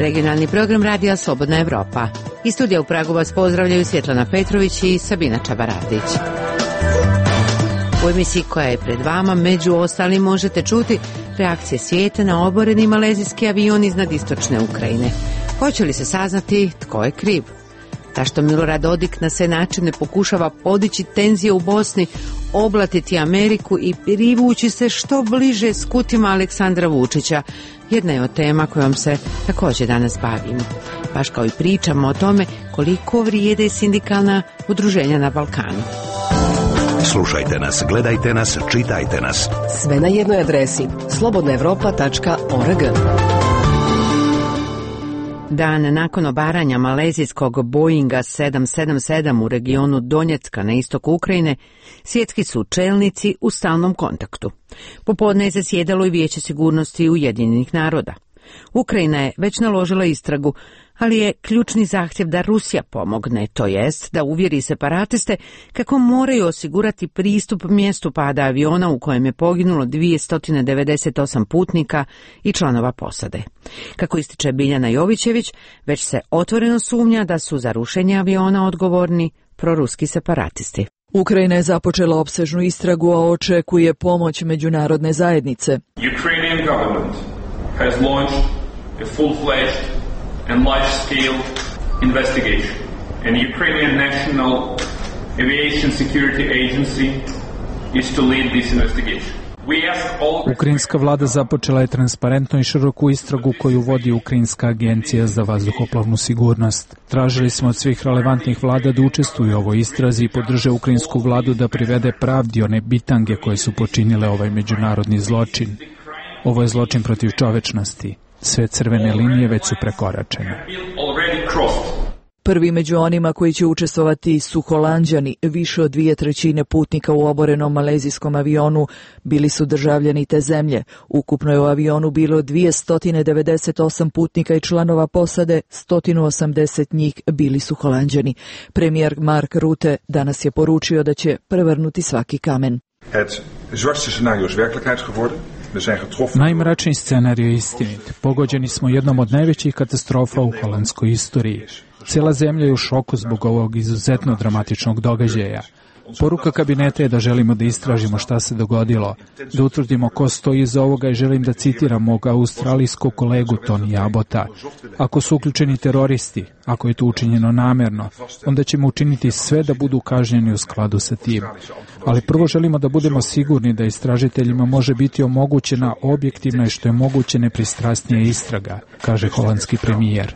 regionalni program Radija Slobodna Evropa. Iz studija u Pragu vas pozdravljaju Svjetlana Petrović i Sabina Čabaradić. U emisiji koja je pred vama, među ostalim, možete čuti reakcije svijeta na oboreni malezijski avion iznad istočne Ukrajine. Hoće li se saznati tko je kriv? Zašto Milorad Dodik na sve načine pokušava podići tenzije u Bosni, oblatiti Ameriku i privući se što bliže skutima Aleksandra Vučića, jedna je od tema kojom se također danas bavimo. Baš kao i pričamo o tome koliko vrijede sindikalna udruženja na Balkanu. Slušajte nas, gledajte nas, čitajte nas. Sve na jednoj adresi slobodnaevropa.org. Dan nakon obaranja malezijskog Boeinga 777 u regionu Donjecka na istoku Ukrajine, svjetski su čelnici u stalnom kontaktu. Popodne je zasjedalo i Vijeće sigurnosti Ujedinjenih naroda. Ukrajina je već naložila istragu, ali je ključni zahtjev da Rusija pomogne, to jest da uvjeri separatiste kako moraju osigurati pristup mjestu pada aviona u kojem je poginulo 298 putnika i članova posade. Kako ističe Biljana Jovićević, već se otvoreno sumnja da su za rušenje aviona odgovorni proruski separatisti. Ukrajina je započela opsežnu istragu, a očekuje pomoć međunarodne zajednice. Ukrainian government has launched a full-fledged and large-scale investigation, and Ukrainian National Aviation Security Agency is to lead this investigation. Ukrajinska vlada započela je transparentnu i široku istragu koju vodi Ukrajinska agencija za vazduhoplovnu sigurnost. Tražili smo od svih relevantnih vlada da učestvuju u ovoj istrazi i podrže ukrajinsku vladu da privede pravdi one bitange koje su počinile ovaj međunarodni zločin. Ovo je zločin protiv čovečnosti. Sve crvene linije već su prekoračene. Prvi među onima koji će učestvovati su Holanđani. Više od 2/3 putnika u oborenom malezijskom avionu bili su državljani te zemlje. Ukupno je u avionu bilo 298 putnika i članova posade, 180 njih bili su Holanđani. Premijer Mark Rutte danas je poručio da će prevrnuti svaki kamen. Het zwartste scenario is werkelijkheid geworden. Najmračniji scenarij je istinit. Pogođeni smo jednom od najvećih katastrofa u holandskoj istoriji. Cijela zemlja je u šoku zbog ovog izuzetno dramatičnog događaja. Poruka kabineta je da želimo da istražimo šta se dogodilo, da utvrdimo ko stoji iza ovoga i želim da citiram mog australijskog kolegu Tony Abbotta. Ako su uključeni teroristi, ako je to učinjeno namjerno, onda ćemo učiniti sve da budu kažnjeni u skladu sa tim. Ali prvo želimo da budemo sigurni da istražiteljima može biti omogućena objektivna i što je moguće nepristrasnija istraga, kaže holandski premijer.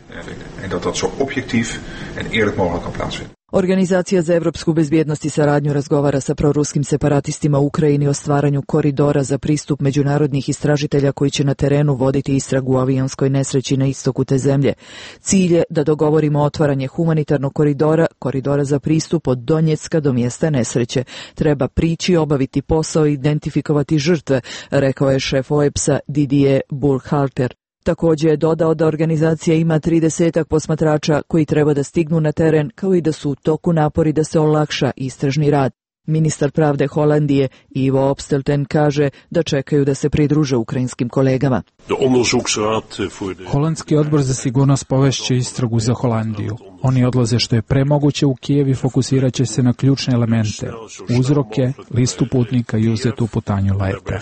Organizacija za evropsku bezbjednost i saradnju razgovara sa proruskim separatistima u Ukrajini o stvaranju koridora za pristup međunarodnih istražitelja koji će na terenu voditi istragu u avionskoj nesreći na istoku te zemlje. Cilj je da dogovorimo otvaranje humanitarnog koridora za pristup od Donjecka do mjesta nesreće. Treba prići, obaviti posao i identifikovati žrtve, rekao je šef OEBS-a Didier Burkhalter. Također je dodao da organizacija ima 30 posmatrača koji treba da stignu na teren, kao i da su u toku napori da se olakša istražni rad. Ministar pravde Holandije Ivo Opstelten kaže da čekaju da se pridruže ukrajinskim kolegama. Holandski odbor za sigurnost povešće istragu za Holandiju. Oni odlaze što je premoguće u Kijev i fokusirat će se na ključne elemente, uzroke, listu putnika i uzetu putanju leta.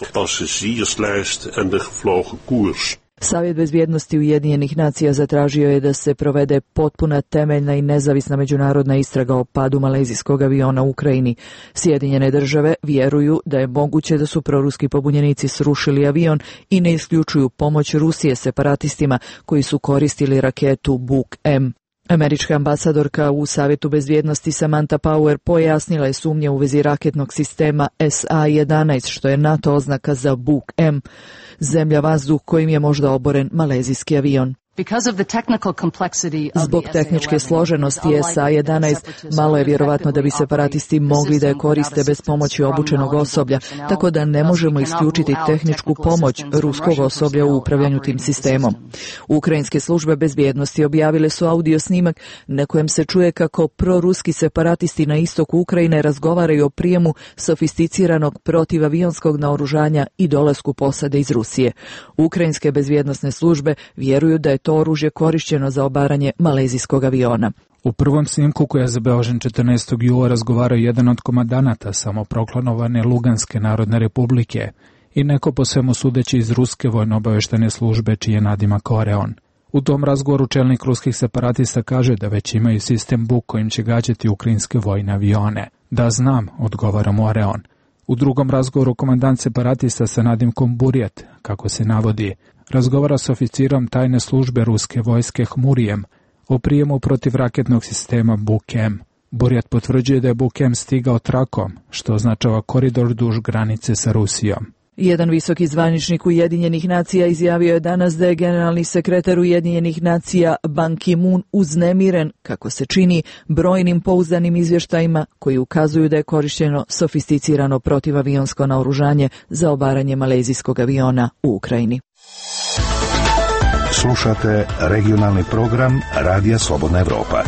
Savjet bezbjednosti Ujedinjenih nacija zatražio je da se provede potpuna, temeljna i nezavisna međunarodna istraga o padu malezijskog aviona u Ukrajini. Sjedinjene države vjeruju da je moguće da su proruski pobunjenici srušili avion i ne isključuju pomoć Rusije separatistima koji su koristili raketu Buk-M. Američka ambasadorka u Savjetu bezbjednosti Samantha Power pojasnila je sumnje u vezi raketnog sistema SA-11, što je NATO oznaka za Buk-M, zemlja vazduh kojim je možda oboren malezijski avion. Zbog tehničke složenosti SA-11 malo je vjerovatno da bi separatisti mogli da je koriste bez pomoći obučenog osoblja, tako da ne možemo isključiti tehničku pomoć ruskog osoblja u upravljanju tim sistemom. Ukrajinske službe bezbjednosti objavile su audio snimak na kojem se čuje kako proruski separatisti na istoku Ukrajine razgovaraju o prijemu sofisticiranog protivavionskog naoružanja i dolasku posade iz Rusije. Ukrajinske bezbjednosne službe vjeruju da je to to oružje korišćeno za obaranje malezijskog aviona. U prvom snimku koji je zabeležen 14. jula razgovarao jedan od komandanata samoproklamovane Luganske narodne republike i neko po svemu sudeći iz ruske vojno-obaveštene službe čiji je nadimak Oreon. U tom razgovoru čelnik ruskih separatista kaže da već imaju sistem Buk kojim će gađati ukrajinske vojne avione. Da znam, odgovara mu Oreon. U drugom razgovoru komandant separatista sa nadimkom Burjat, kako se navodi, razgovara s oficirom tajne službe ruske vojske Hmurijem o prijemu protiv raketnog sistema Buk-M. Burjat potvrđuje da je Buk-M stigao trakom, što označava koridor duž granice sa Rusijom. Jedan visoki zvaničnik Ujedinjenih nacija izjavio je danas da je generalni sekretar Ujedinjenih nacija Ban Ki-moon uznemiren, kako se čini, brojnim pouzdanim izvještajima koji ukazuju da je korišćeno sofisticirano protivavionsko naoružanje za obaranje malezijskog aviona u Ukrajini. Slušate regionalni program Radija Slobodna Evropa.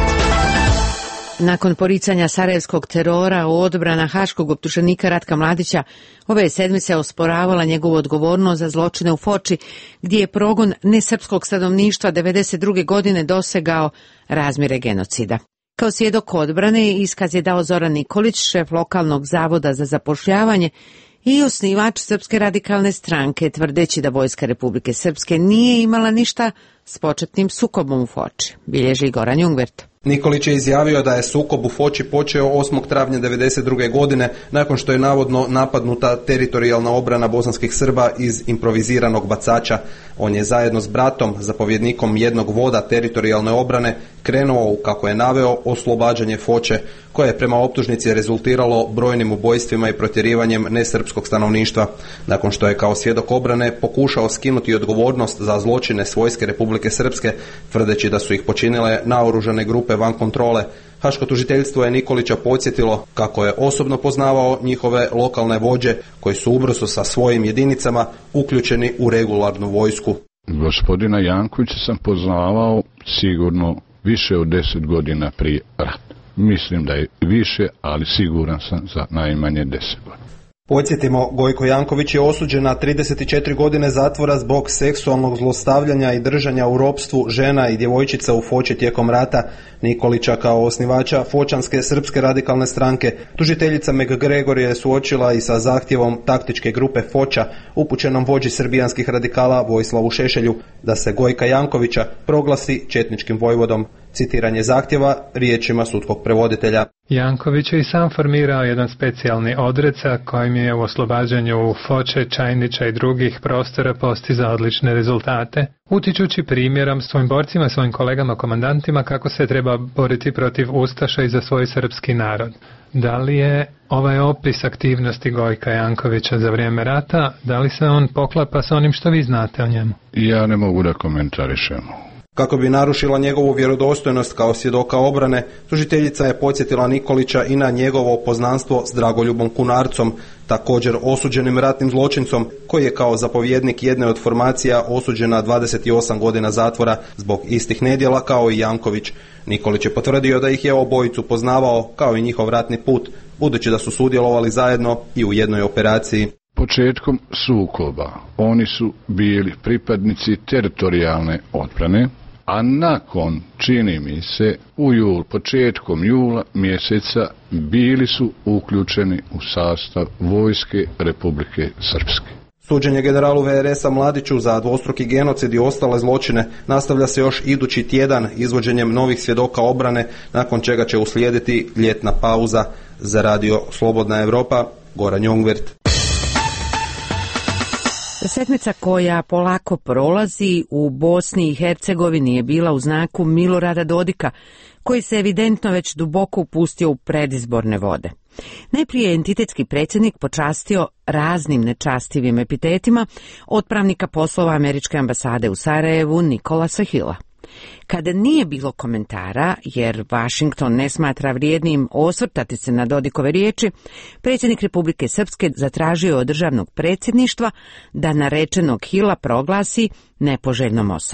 Nakon poricanja sarajevskog terora, odbrana haškog optuženika Ratka Mladića ove sedmice osporavala njegovu odgovornost za zločine u Foči, gdje je progon nesrpskog stanovništva 1992. godine dosegao razmjere genocida. Kao svjedok odbrane iskaz je dao Zoran Nikolić, šef lokalnog zavoda za zapošljavanje i osnivač Srpske radikalne stranke, tvrdeći da vojska Republike Srpske nije imala ništa s početnim sukobom u Foči, bilježi Goran Jungvert. Nikolić je izjavio da je sukob u Foči počeo 8. travnja 1992. godine nakon što je navodno napadnuta teritorijalna obrana bosanskih Srba iz improviziranog bacača. On je zajedno s bratom, zapovjednikom jednog voda teritorijalne obrane, krenuo u, kako je naveo, oslobađanje Foče, koje je prema optužnici rezultiralo brojnim ubojstvima i protjerivanjem nesrpskog stanovništva. Nakon što je kao svjedok obrane pokušao skinuti odgovornost za zločine s vojske Republike Srpske, tvrdeći da su ih počinile naoružane grupe van kontrole, haško tužiteljstvo je Nikolića podsjetilo kako je osobno poznavao njihove lokalne vođe koji su ubrzo sa svojim jedinicama uključeni u regularnu vojsku. Gospodina Jankovića sam poznavao sigurno više od 10 godina prije rata. Mislim da je više, ali siguran sam za najmanje 10 godina. Podsjetimo, Gojko Janković je osuđen na 34 godine zatvora zbog seksualnog zlostavljanja i držanja u ropstvu žena i djevojčica u Foči tijekom rata. Nikolića kao osnivača Fočanske srpske radikalne stranke tužiteljica McGregor je suočila i sa zahtjevom taktičke grupe Foča, upućenom vođi srbijanskih radikala Vojislavu Šešelju, da se Gojka Jankovića proglasi četničkim vojvodom. Citiranje zahtjeva riječima sudskog prevoditelja. Janković je i sam formirao jedan specijalni odred sa kojim je u oslobađanju Foče, Čajnića i drugih prostora postizao odlične rezultate, utičući primjerom svojim borcima, svojim kolegama, komandantima kako se treba boriti protiv ustaša i za svoj srpski narod. Da li je ovaj opis aktivnosti Gojka Jankovića za vrijeme rata, da li se on poklapa sa onim što vi znate o njemu? Ja ne mogu da komentarišem. Kako bi narušila njegovu vjerodostojnost kao svjedoka obrane, tužiteljica je podsjetila Nikolića i na njegovo poznanstvo s Dragoljubom Kunarcom, također osuđenim ratnim zločincom, koji je kao zapovjednik jedne od formacija osuđen na 28 godina zatvora zbog istih nedjela kao i Janković. Nikolić je potvrdio da ih je obojicu poznavao kao i njihov ratni put, budući da su sudjelovali zajedno i u jednoj operaciji. Početkom sukoba oni su bili pripadnici teritorijalne odbrane, a nakon, čini mi se, početkom jula mjeseca bili su uključeni u sastav vojske Republike Srpske. Suđenje generalu VRS-a Mladiću za dvostruki genocid i ostale zločine nastavlja se još idući tjedan izvođenjem novih svjedoka obrane, nakon čega će uslijediti ljetna pauza. Za Radio Slobodna Evropa, Goran Jungvert. Sedmica koja polako prolazi u Bosni i Hercegovini je bila u znaku Milorada Dodika, koji se evidentno već duboko upustio u predizborne vode. Najprije je entitetski predsjednik počastio raznim nečastivim epitetima otpravnika poslova Američke ambasade u Sarajevu Nikolasa Hilla. Kada nije bilo komentara, jer Washington ne smatra vrijednim osvrtati se na Dodikove riječi, predsjednik Republike Srpske zatražio od državnog predsjedništva da narečenog Hilla proglasi nepoželjnom osobom.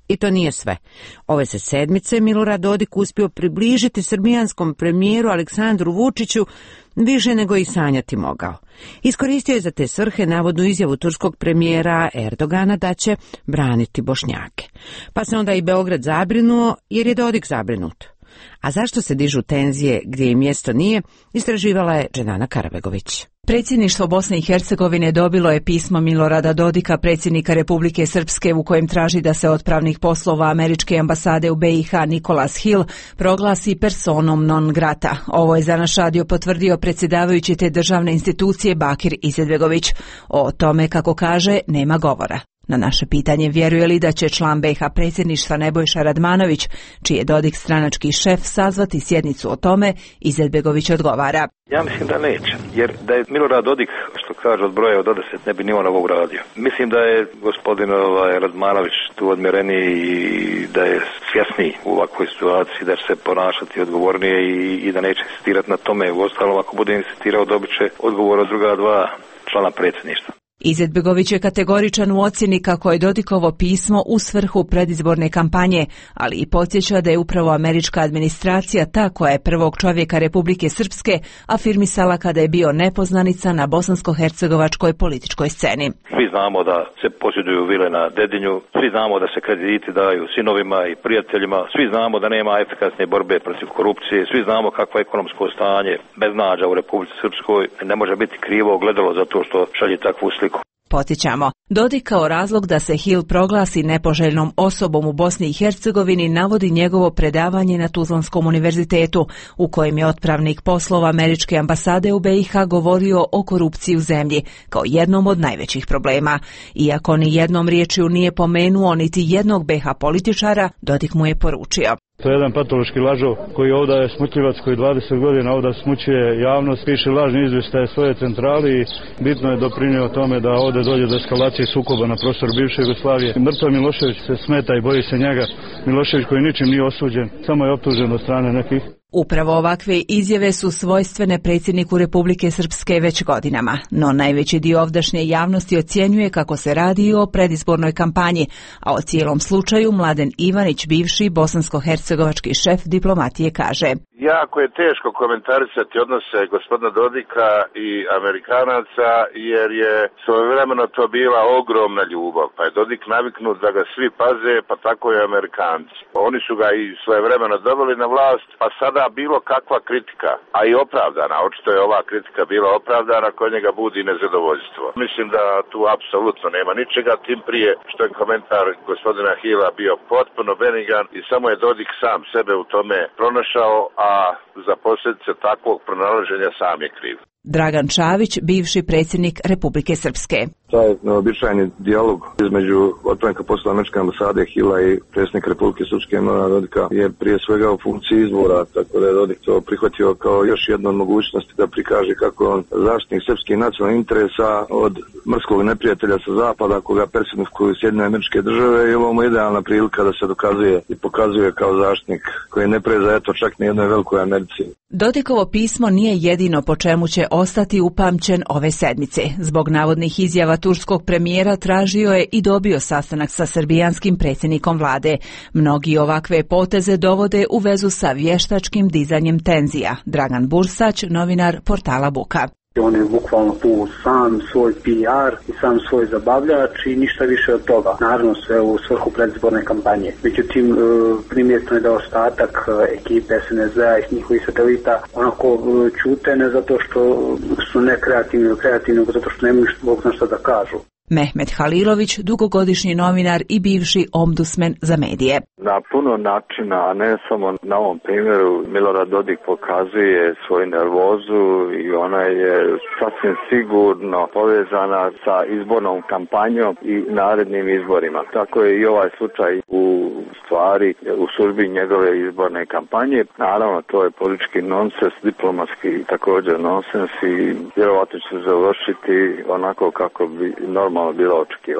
I to nije sve. Ove se sedmice Milorad Dodik uspio približiti srbijanskom premijeru Aleksandru Vučiću više nego i sanjati mogao. Iskoristio je za te svrhe navodnu izjavu turskog premijera Erdogana da će braniti Bošnjake. Pa se onda i Beograd zabrinuo jer je Dodik zabrinut. A zašto se dižu tenzije gdje im mjesto nije, istraživala je Dženana Karabegović. Predsjedništvo Bosne i Hercegovine dobilo je pismo Milorada Dodika, predsjednika Republike Srpske, u kojem traži da se od pravnih poslova američke ambasade u BiH Nicholas Hill proglasi personom non grata. Ovo je za naš radio potvrdio predsjedavajući te državne institucije Bakir Izetbegović. O tome, kako kaže, nema govora. Na naše pitanje vjeruje li da će član BiH predsjedništva Nebojša Radmanović, čiji je Dodik stranački šef, sazvati sjednicu o tome, Izetbegović odgovara. Ja mislim da neće, jer da je Milorad Dodik, što kaže, od broja od 10, ne bi ni on ovo uradio. Mislim da je gospodin Radmanović tu odmjereniji i da je svjesniji u ovakvoj situaciji, da će se ponašati odgovornije i da neće insistirati na tome. Uostalom, ako bude insistirao, dobit će odgovor od druga dva člana predsjedništva. Izetbegović je kategoričan u ocjeni kako je Dodikovo pismo u svrhu predizborne kampanje, ali i podsjeća da je upravo američka administracija ta koja je prvog čovjeka Republike Srpske afirmisala kada je bio nepoznanica na bosansko-hercegovačkoj političkoj sceni. Svi znamo da se posjeduju vile na Dedinju, svi znamo da se krediti daju sinovima i prijateljima, svi znamo da nema efikasne borbe protiv korupcije, svi znamo kakvo je ekonomsko stanje beznađa u Republici Srpskoj. Ne može biti krivo ogledalo zato što šalje takvu sliku. Podsjećamo, Dodik kao razlog da se Hill proglasi nepoželjnom osobom u Bosni i Hercegovini navodi njegovo predavanje na Tuzlanskom univerzitetu, u kojem je otpravnik poslova američke ambasade u BiH govorio o korupciji u zemlji, kao jednom od najvećih problema. Iako ni jednom riječju nije pomenuo niti jednog BiH političara, Dodik mu je poručio. To je jedan patološki lažov koji ovdje je smutljivac koji 20 godina ovdje smućuje javnost, piše lažni izvještaje svoje centrali i bitno je doprinio tome da ovdje dođe do eskalacije sukoba na prostoru bivše Jugoslavije. Mrtav Milošević se smeta i boji se njega. Milošević koji ničim nije osuđen, samo je optužen od strane nekih. Upravo ovakve izjave su svojstvene predsjedniku Republike Srpske već godinama, no najveći dio ovdašnje javnosti ocjenjuje kako se radi o predizbornoj kampanji, a o cijelom slučaju Mladen Ivanić, bivši bosansko-hercegovački šef diplomatije, kaže. Jako je teško komentarisati odnose gospodina Dodika i Amerikanaca, jer je svojevremeno to bila ogromna ljubav, pa je Dodik naviknut da ga svi paze, pa tako i Amerikanci. Oni su ga i svojevremeno doveli na vlast, pa sada bilo kakva kritika, a i opravdana, očito je ova kritika bila opravdana, kod njega budi nezadovoljstvo. Mislim da tu apsolutno nema ničega, tim prije što je komentar gospodina Hila bio potpuno benigan i samo je Dodik sam sebe u tome pronašao, a za posljedice takvog pronalaženja sam je kriv. Dragan Čavić, bivši predsjednik Republike Srpske. Taj neobičajni dijalog između otpravnika poslova američke ambasade Hila i predsjednika Republike Srpske Milorada Dodika je prije svega u funkciji izbora, tako da je Dodik to prihvatio kao još jednu od mogućnosti da prikaže kako on zaštitnik srpskih nacionalnih interesa od mrskog neprijatelja sa zapada koga personifuju Sjedinjene Američke Države i ovo mu je idealna prilika da se dokazuje i pokazuje kao zaštitnik koji ne preza eto čak ni jednoj velikoj Americi. Dodikovo pismo nije jedino po čemu će ostati upamćen ove sedmice. Zbog navodnih izjava turskog premijera tražio je i dobio sastanak sa srbijanskim predsjednikom vlade. Mnogi ovakve poteze dovode u vezu sa vještačkim dizanjem tenzija. Dragan Bursać, novinar portala Buka. On je bukvalno tu sam svoj PR i sam svoj zabavljač i ništa više od toga. Naravno sve u svrhu predizborne kampanje. Međutim, primjetno je da ostatak ekipe SNSD-a i njihovih satelita onako ćute, ne zato što su nekreativni, nego zato što nemaju Bog zna šta da kažu. Mehmet Halilović, dugogodišnji novinar i bivši ombudsman za medije. Na puno načina, a ne samo na ovom primjeru, Milorad Dodik pokazuje svoju nervozu i ona je sasvim sigurno povezana sa izbornom kampanjom i narednim izborima. Tako je i ovaj slučaj u stvari u službi njegove izborne kampanje. Naravno, to je politički nonsens, diplomatski također nonsens i vjerovatno će se završiti onako kako bi normalno bilo očekivati.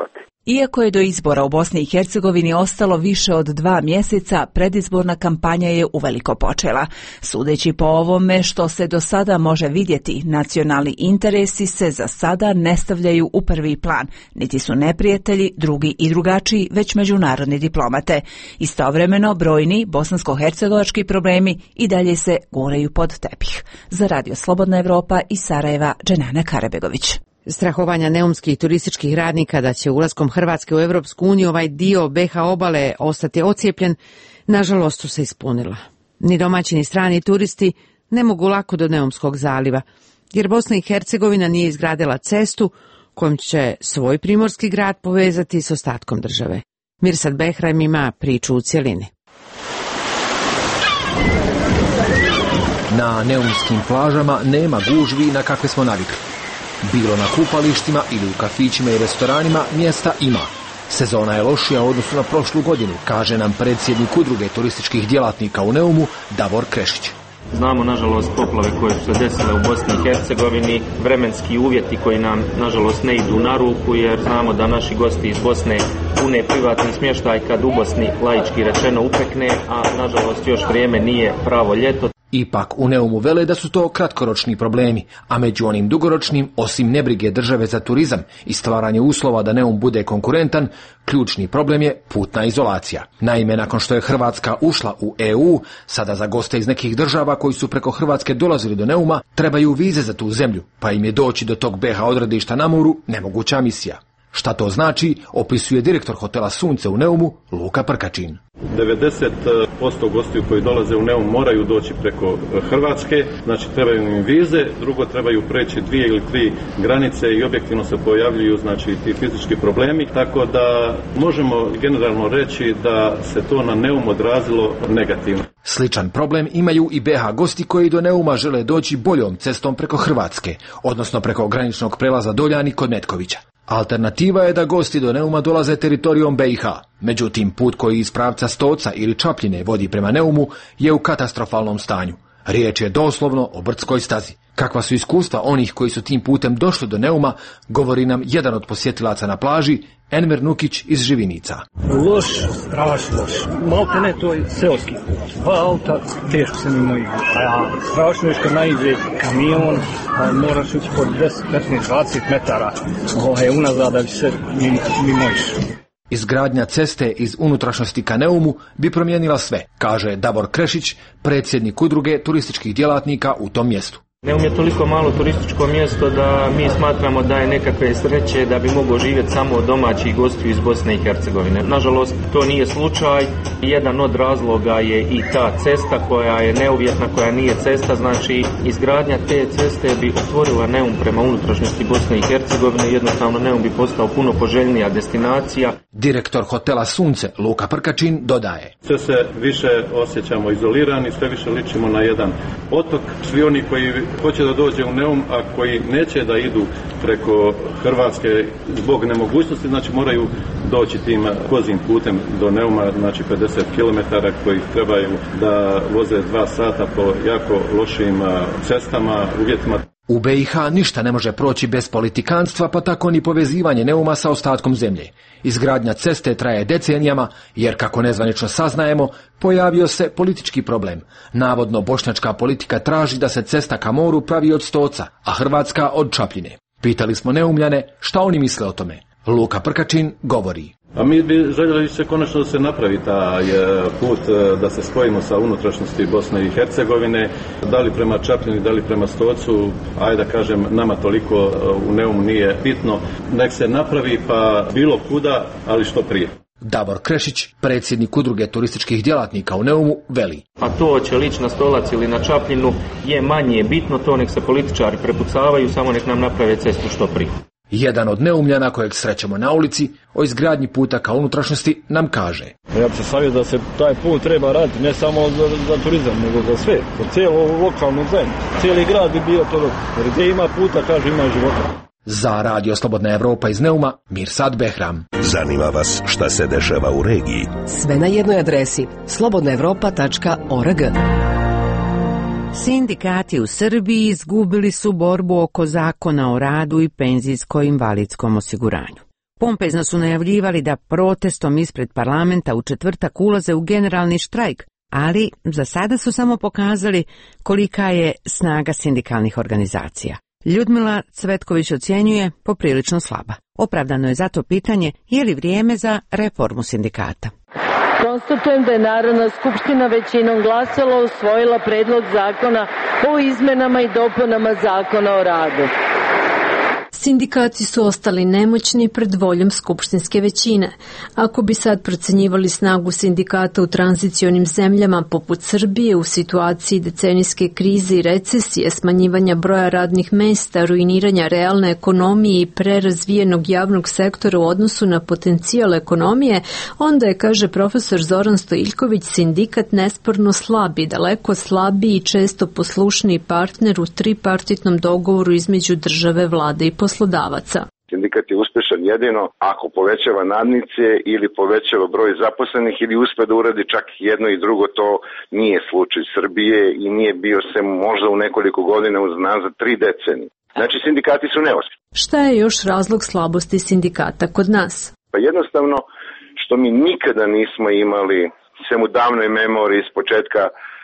Iako je do izbora u Bosni i Hercegovini ostalo više od 2 mjeseca, predizborna kampanja je uveliko počela. Sudeći po ovome što se do sada može vidjeti, nacionalni interesi se za sada ne stavljaju u prvi plan, niti su neprijatelji drugi i drugačiji, već međunarodni diplomate. Istovremeno, brojni bosansko-hercegovački problemi i dalje se guraju pod tepih. Za Radio Slobodna Evropa iz Sarajeva, Dženana Karabegović. Strahovanja neumskih turističkih radnika da će ulaskom Hrvatske u Europsku uniju ovaj dio BiH obale ostati ocijepljen, nažalost su se ispunila. Ni domaći ni strani turisti ne mogu lako do Neumskog zaliva, jer Bosna i Hercegovina nije izgradila cestu kojom će svoj primorski grad povezati s ostatkom države. Mirsad Behram ima priču u cjelini. Na neumskim plažama nema gužvi na kakve smo navikli. Bilo na kupalištima ili u kafićima i restoranima, mjesta ima. Sezona je lošija u odnosu na prošlu godinu, kaže nam predsjednik udruge turističkih djelatnika u Neumu, Davor Krešić. Znamo, nažalost, poplave koje su se desile u Bosni i Hercegovini, vremenski uvjeti koji nam, nažalost, ne idu na ruku, jer znamo da naši gosti iz Bosne pune privatni smještaj kad u Bosni, laički rečeno, upekne, a, nažalost, još vrijeme nije pravo ljeto. Ipak u Neumu vele da su to kratkoročni problemi, a među onim dugoročnim, osim nebrige države za turizam i stvaranje uslova da Neum bude konkurentan, ključni problem je putna izolacija. Naime, nakon što je Hrvatska ušla u EU, sada za goste iz nekih država koji su preko Hrvatske dolazili do Neuma trebaju vize za tu zemlju, pa im je doći do tog BiH odredišta na moru nemoguća misija. Šta to znači, opisuje direktor hotela Sunce u Neumu, Luka Prkačin. 90% gostiju koji dolaze u Neum moraju doći preko Hrvatske, znači trebaju im vize, drugo trebaju preći 2 ili 3 granice i objektivno se pojavljuju znači ti fizički problemi, tako da možemo generalno reći da se to na Neum odrazilo negativno. Sličan problem imaju i BiH gosti koji do Neuma žele doći boljom cestom preko Hrvatske, odnosno preko graničnog prelaza Doljani kod Metkovića. Alternativa je da gosti do Neuma dolaze teritorijom BiH. Međutim, put koji iz pravca Stoca ili Čapljine vodi prema Neumu je u katastrofalnom stanju. Riječ je doslovno o brdskoj stazi. Kakva su iskustva onih koji su tim putem došli do Neuma, govori nam jedan od posjetilaca na plaži, Enver Nukić iz Živinica. Loš, strašno loš. Malte ne, to je seoski put. 2 auta, teško se mimo ide. Strašno je što naiđe kamion, moraš ući pod 10, 15, 20 metara unazad da bi se mimo išao. Izgradnja ceste iz unutrašnjosti ka Neumu bi promijenila sve, kaže Davor Krešić, predsjednik udruge turističkih djelatnika u tom mjestu. Neum je toliko malo turističko mjesto da mi smatramo da je nekakve sreće da bi mogao živjeti samo domaćih gostiju iz Bosne i Hercegovine. Nažalost, to nije slučaj. Jedan od razloga je i ta cesta koja je neuvjetna, koja nije cesta, znači izgradnja te ceste bi otvorila Neum prema unutrašnjosti Bosne i Hercegovine, jednostavno Neum bi postao puno poželjnija destinacija. Direktor hotela Sunce, Luka Prkačin, dodaje. Sve se više osjećamo izolirani, sve više ličimo na jedan otok. Svi oni koji hoće da dođe u Neum, a koji neće da idu preko Hrvatske zbog nemogućnosti, znači moraju doći tim kozim putem do Neuma, znači 50 km koji trebaju da voze 2 sata po jako lošim cestama, uvjetima. U BiH ništa ne može proći bez politikanstva, pa tako ni povezivanje Neuma sa ostatkom zemlje. Izgradnja ceste traje decenijama, jer kako nezvanično saznajemo, pojavio se politički problem. Navodno bošnjačka politika traži da se cesta ka moru pravi od Stoca, a Hrvatska od Čapljine. Pitali smo Neumljane šta oni misle o tome. Luka Prkačin govori. A mi bi željeli se konačno da se napravi taj put, da se spojimo sa unutrašnjosti Bosne i Hercegovine, da li prema Čapljini, da li prema Stocu, ajde da kažem, nama toliko u Neumu nije bitno. Nek se napravi pa bilo kuda, ali što prije. Davor Krešić, predsjednik udruge turističkih djelatnika u Neumu, veli. A to će lići na Stolac ili na Čapljinu je manje bitno, to nek se političari prepucavaju, samo nek nam naprave cestu što prije. Jedan od Neumljana kojeg srećemo na ulici o izgradnji puta ka unutrašnjosti nam kaže. Ja bi se savjetio da se taj put treba raditi ne samo za turizam, nego za sve, za cijelu lokalnu zajednicu. Cijeli grad bi bio to dobro, jer gdje ima puta, kaže ima života. Za Radio Slobodna Evropa iz Neuma, Mirsad Behram. Zanima vas šta se dešava u regiji? Sve na jednoj adresi, slobodnaevropa.org. Sindikati u Srbiji izgubili su borbu oko zakona o radu i penzijsko-invalidskom osiguranju. Pompezno su najavljivali da protestom ispred parlamenta u četvrtak ulaze u generalni štrajk, ali za sada su samo pokazali kolika je snaga sindikalnih organizacija. Ljudmila Cvetković ocjenjuje poprilično slaba. Opravdano je zato pitanje je li vrijeme za reformu sindikata. Konstatujem da je Narodna skupština većinom glasova usvojila predlog zakona o izmenama i dopunama Zakona o radu. Sindikati su ostali nemoćni pred voljom skupštinske većine. Ako bi sad procenjivali snagu sindikata u tranzicionim zemljama poput Srbije u situaciji decenijske krize i recesije, smanjivanja broja radnih mesta, ruiniranja realne ekonomije i prerazvijenog javnog sektora u odnosu na potencijal ekonomije, onda je, kaže profesor Zoran Stojiljković, sindikat nesporno slabi, daleko slabiji i često poslušniji partner u tripartitnom dogovoru između države, vlade i poslodavaca. Sindikat je uspešan jedino ako povećava nadnice ili povećava broj zaposlenih ili uspe da uradi čak jedno i drugo. To nije slučaj Srbije i nije bio se možda u nekoliko godina unazad 3 decenije. Znači sindikati su neuspješni. Šta je još razlog slabosti sindikata kod nas? Pa jednostavno što mi nikada nismo imali, sem u davnoj memoriji iz početka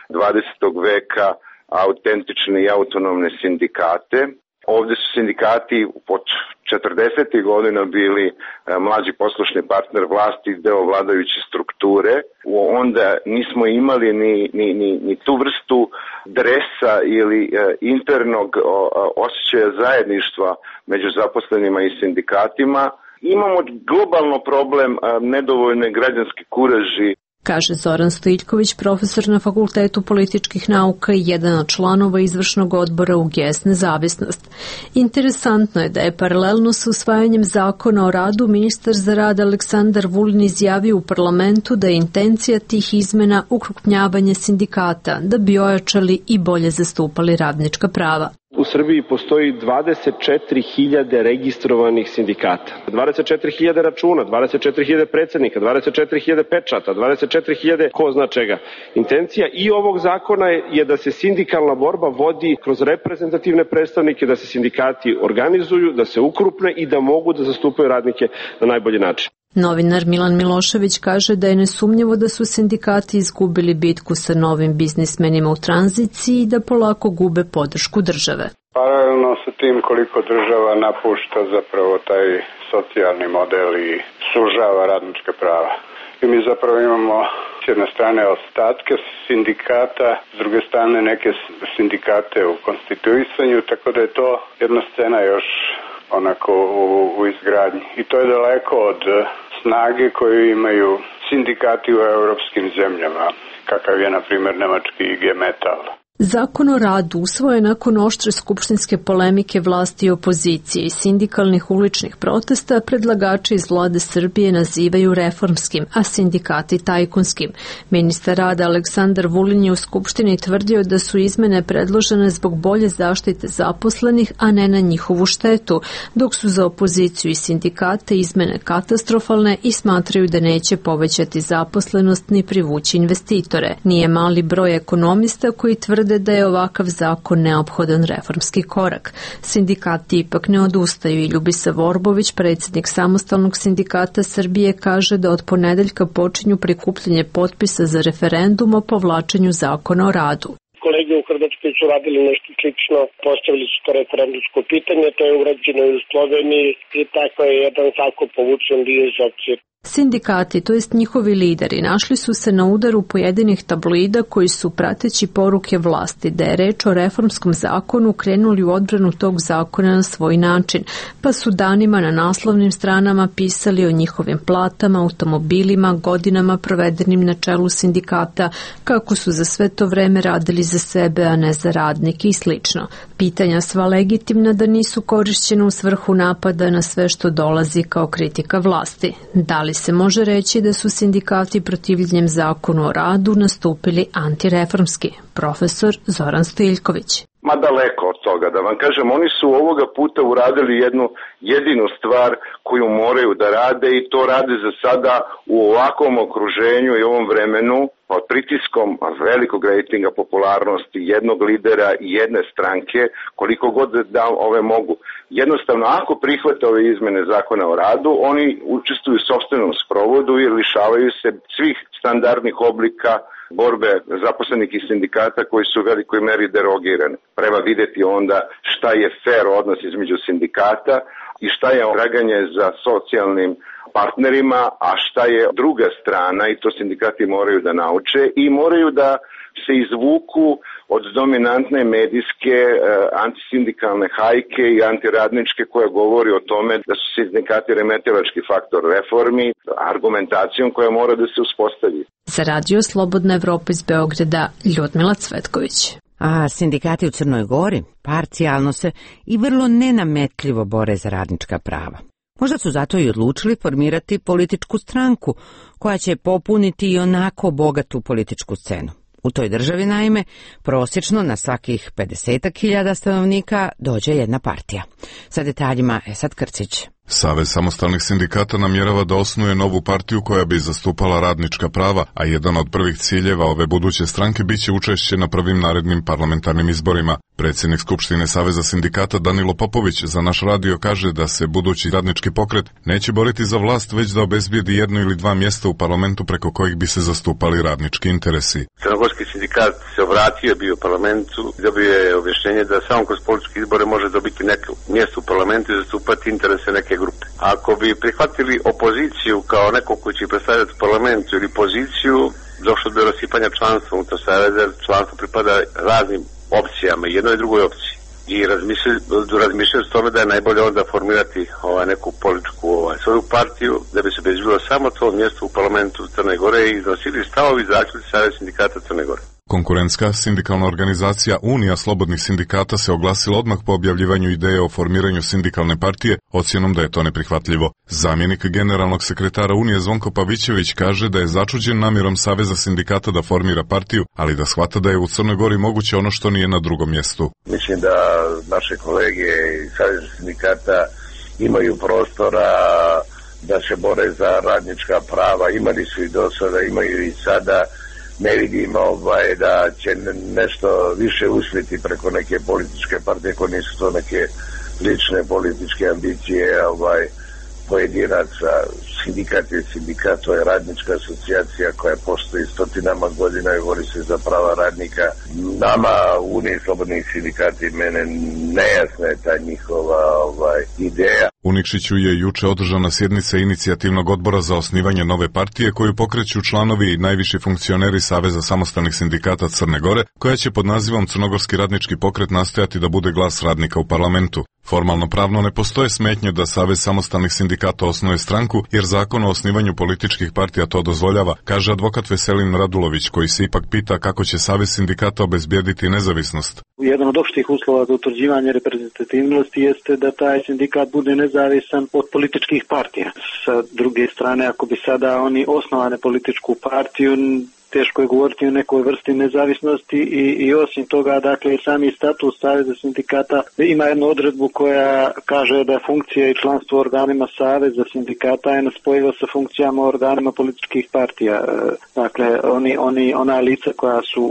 20. veka, autentične i autonomne sindikate. Ovdje su sindikati pod 40. godina bili mlađi poslušni partner vlasti, deo vladajuće strukture. Onda nismo imali ni tu vrstu dresa ili internog osjećaja zajedništva među zaposlenima i sindikatima. Imamo globalno problem nedovoljne građanske kuraži. Kaže Zoran Stojiljković, profesor na Fakultetu političkih nauka i jedan od članova izvršnog odbora UGS Nezavisnost. Interesantno je da je paralelno sa usvajanjem zakona o radu ministar za rad Aleksandar Vulin izjavio u parlamentu da je intencija tih izmena ukrupnjavanje sindikata, da bi ojačali i bolje zastupali radnička prava. U Srbiji postoji 24.000 registrovanih sindikata, 24.000 računa, 24.000 predsjednika, 24.000 pečata, 24.000 ko zna čega. Intencija i ovog zakona je da se sindikalna borba vodi kroz reprezentativne predstavnike, da se sindikati organizuju, da se ukrupne i da mogu da zastupaju radnike na najbolji način. Novinar Milan Milošević kaže da je nesumnjivo da su sindikati izgubili bitku sa novim biznismenima u tranziciji i da polako gube podršku države. Paralelno sa tim koliko država napušta zapravo taj socijalni model i sužava radnička prava. I mi zapravo imamo s jedne strane ostatke sindikata, s druge strane neke sindikate u konstituisanju, tako da je to jedna scena još onako u izgradnji. I to je daleko od snage koju imaju sindikati u europskim zemljama, kakav je, na primjer, nemački IG Metall. Zakon o radu usvojen nakon oštre skupštinske polemike vlasti i opozicije i sindikalnih uličnih protesta predlagači iz vlade Srbije nazivaju reformskim, a sindikati tajkunskim. Ministar rada Aleksandar Vulin je u skupštini tvrdio da su izmene predložene zbog bolje zaštite zaposlenih, a ne na njihovu štetu, dok su za opoziciju i sindikate izmene katastrofalne i smatraju da neće povećati zaposlenost ni privući investitore. Nije mali broj ekonomista koji tvrde da je ovakav zakon neophodan reformski korak. Sindikati ipak ne odustaju i Ljubisa Vorbović, predsjednik Samostalnog sindikata Srbije, kaže da od ponedeljka počinju prikupljanje potpisa za referendum o povlačenju zakona o radu. Kolege u Hrvatskoj su radili nešto slično, postavili su to referendumsko pitanje, to je urađeno i u Sloveniji i tako je jedan zakon povučen bio iz opcije. Sindikati, to jest njihovi lideri, našli su se na udaru pojedinih tabloida koji su, prateći poruke vlasti da je reč o reformskom zakonu, krenuli u odbranu tog zakona na svoj način, pa su danima na naslovnim stranama pisali o njihovim platama, automobilima, godinama provedenim na čelu sindikata, kako su za sve to vreme radili za sebe, a ne za radnike i slično. Pitanja sva legitimna da nisu korišćena u svrhu napada na sve što dolazi kao kritika vlasti. Da li se može reći da su sindikati protivljenjem zakonu o radu nastupili antireformski? Profesor Zoran Stojiljković. Ma daleko od toga, da vam kažem, oni su ovoga puta uradili jednu jedinu stvar koju moraju da rade i to rade za sada u ovakvom okruženju i ovom vremenu pod pritiskom velikog rejtinga, popularnosti, jednog lidera i jedne stranke, koliko god da ove mogu. Jednostavno, ako prihvate ove izmene zakona o radu, oni učestvuju u sopstvenom sprovodu i lišavaju se svih standardnih oblika borbe zaposlenih i sindikata koji su u velikoj meri derogirani. Treba videti onda šta je fair odnos između sindikata i šta je traganje za socijalnim partnerima, a šta je druga strana, i to sindikati moraju da nauče i moraju da se izvuku od dominantne medijske antisindikalne hajke i antiradničke koja govori o tome da su sindikati remetilački faktor reformi, argumentacijom koja mora da se uspostavi. Za Radio Slobodna Evropa iz Beograda, Ljudmila Cvetković. A sindikati u Crnoj Gori parcijalno se i vrlo nenametljivo bore za radnička prava. Možda su zato i odlučili formirati političku stranku koja će popuniti i onako bogatu političku scenu. U toj državi, naime, prosječno na svakih 50.000 stanovnika dođe jedna partija. Sa detaljima Esad Krcić. Savez samostalnih sindikata namjerava da osnuje novu partiju koja bi zastupala radnička prava, a jedan od prvih ciljeva ove buduće stranke biće učešće na prvim narednim parlamentarnim izborima. Predsjednik Skupštine Saveza sindikata Danilo Popović za naš radio kaže da se budući radnički pokret neće boriti za vlast, već da obezbijedi 1 ili 2 mjesta u parlamentu preko kojih bi se zastupali radnički interesi. Crnogorski sindikat se obratio bio u parlamentu i dobio je objašnjenje da samo kroz političke izbore može dobiti neko mjesto u parlamentu i zastupati interese neke grupe. Ako bi prihvatili opoziciju kao neko koji će predstavljati parlamentu ili poziciju, došlo do rasipanja članstva unutar saveza, članstvo pripada raznim opcijama, jednoj i drugoj opciji. I razmišljaju s tome da je najbolje onda formirati neku političku svoju partiju, da bi se obezbedilo samo to mjesto u parlamentu Crne Gore i iznosili stavovi zaključci Saveza sindikata Crne Gore. Konkurentska sindikalna organizacija Unija slobodnih sindikata se oglasila odmah po objavljivanju ideje o formiranju sindikalne partije, ocjenom da je to neprihvatljivo. Zamjenik generalnog sekretara Unije Zvonko Pavićević kaže da je začuđen namjerom Saveza sindikata da formira partiju, ali da shvata da je u Crnoj Gori moguće ono što nije na drugom mjestu. Mislim da naše kolege iz Saveza sindikata imaju prostora da se bore za radnička prava, imali su i do sada, imaju i sada. Ne vidim da će nešto više uspjeti preko neke političke partije koje nisu to neke lične političke ambicije pojedinaca. Sindikat, to je radnička asocijacija koja postoji stotinama godina i bori se za prava radnika. Nama u Uniji slobodnih sindikata i mene nejasna je ta njihova ideja. U Nikšiću je juče održana sjednica inicijativnog odbora za osnivanje nove partije koju pokreću članovi i najviši funkcioneri Saveza samostalnih sindikata Crne Gore, koja će pod nazivom Crnogorski radnički pokret nastojati da bude glas radnika u parlamentu. Formalno pravno ne postoje smetnje da Savez samostalnih sindikata osnuje stranku, jer zakon o osnivanju političkih partija to dozvoljava, kaže advokat Veselin Radulović, koji se ipak pita kako će Savez sindikata obezbijediti nezavisnost. Jedan od opštih uslova za utvrđivanje reprezentativnosti jeste da taj sindikat bude nezavisan od političkih partija. Sa druge strane, ako bi sada oni osnovane političku partiju, teško je govoriti o nekoj vrsti nezavisnosti i osim toga, dakle, sami status Saveza sindikata ima jednu odredbu koja kaže da funkcija i članstvo u organima Saveza sindikata je nespojivo sa funkcijama u organima političkih partija. Dakle, ona lica koja su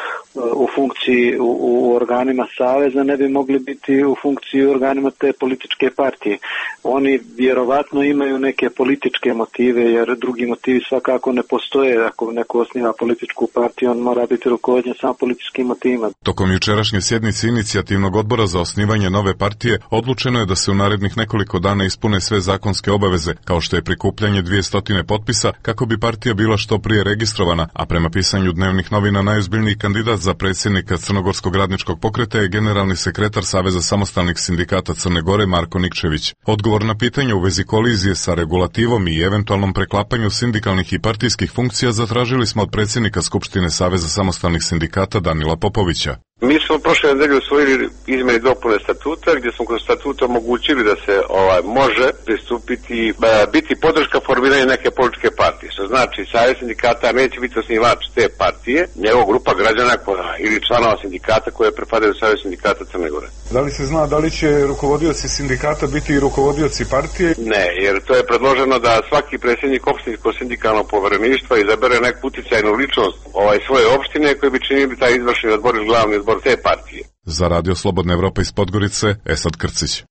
u funkciji u organima Saveza ne bi mogli biti u funkciji u organima te političke partije. Oni vjerovatno imaju neke političke motive, jer drugi motivi svakako ne postoje. Ako neko osniva političku partiju, on mora biti rukovođen samo političkim motivima. Tokom jučerašnje sjednice inicijativnog odbora za osnivanje nove partije odlučeno je da se u narednih nekoliko dana ispune sve zakonske obaveze, kao što je prikupljanje 200 potpisa, kako bi partija bila što prije registrovana, a prema pisanju dnevnih novina najozbiljniji kandidat za predsjednika Crnogorskog radničkog pokreta je generalni sekretar Saveza samostalnih sindikata Crne Gore Marko Nikčević. Odgovor na pitanje u vezi kolizije sa regulativom i eventualnom preklapanju sindikalnih i partijskih funkcija zatražili smo od predsjednika Skupštine Saveza samostalnih sindikata Danila Popovića. Mi smo prošle nedelje usvojili izmene i dopune statuta, gdje smo kroz statut omogućili da se može pristupiti, biti podrška formiranja neke političke partije. Što znači, Savez sindikata neće biti osnivač te partije, njegova grupa građana ili članova sindikata koje pripadaju Savez sindikata Crne Gore. Da li se zna da li će rukovodioci sindikata biti i rukovodioci partije? Ne, jer to je predloženo da svaki predsjednik opštinskog sindikalnog povereništva izabere neku uticajnu ličnost svoje opštine koji bi činili taj izvršni odbor ili glavni odbor te partije. Za Radio Slobodna Evropa iz Podgorice, Esad Krcić.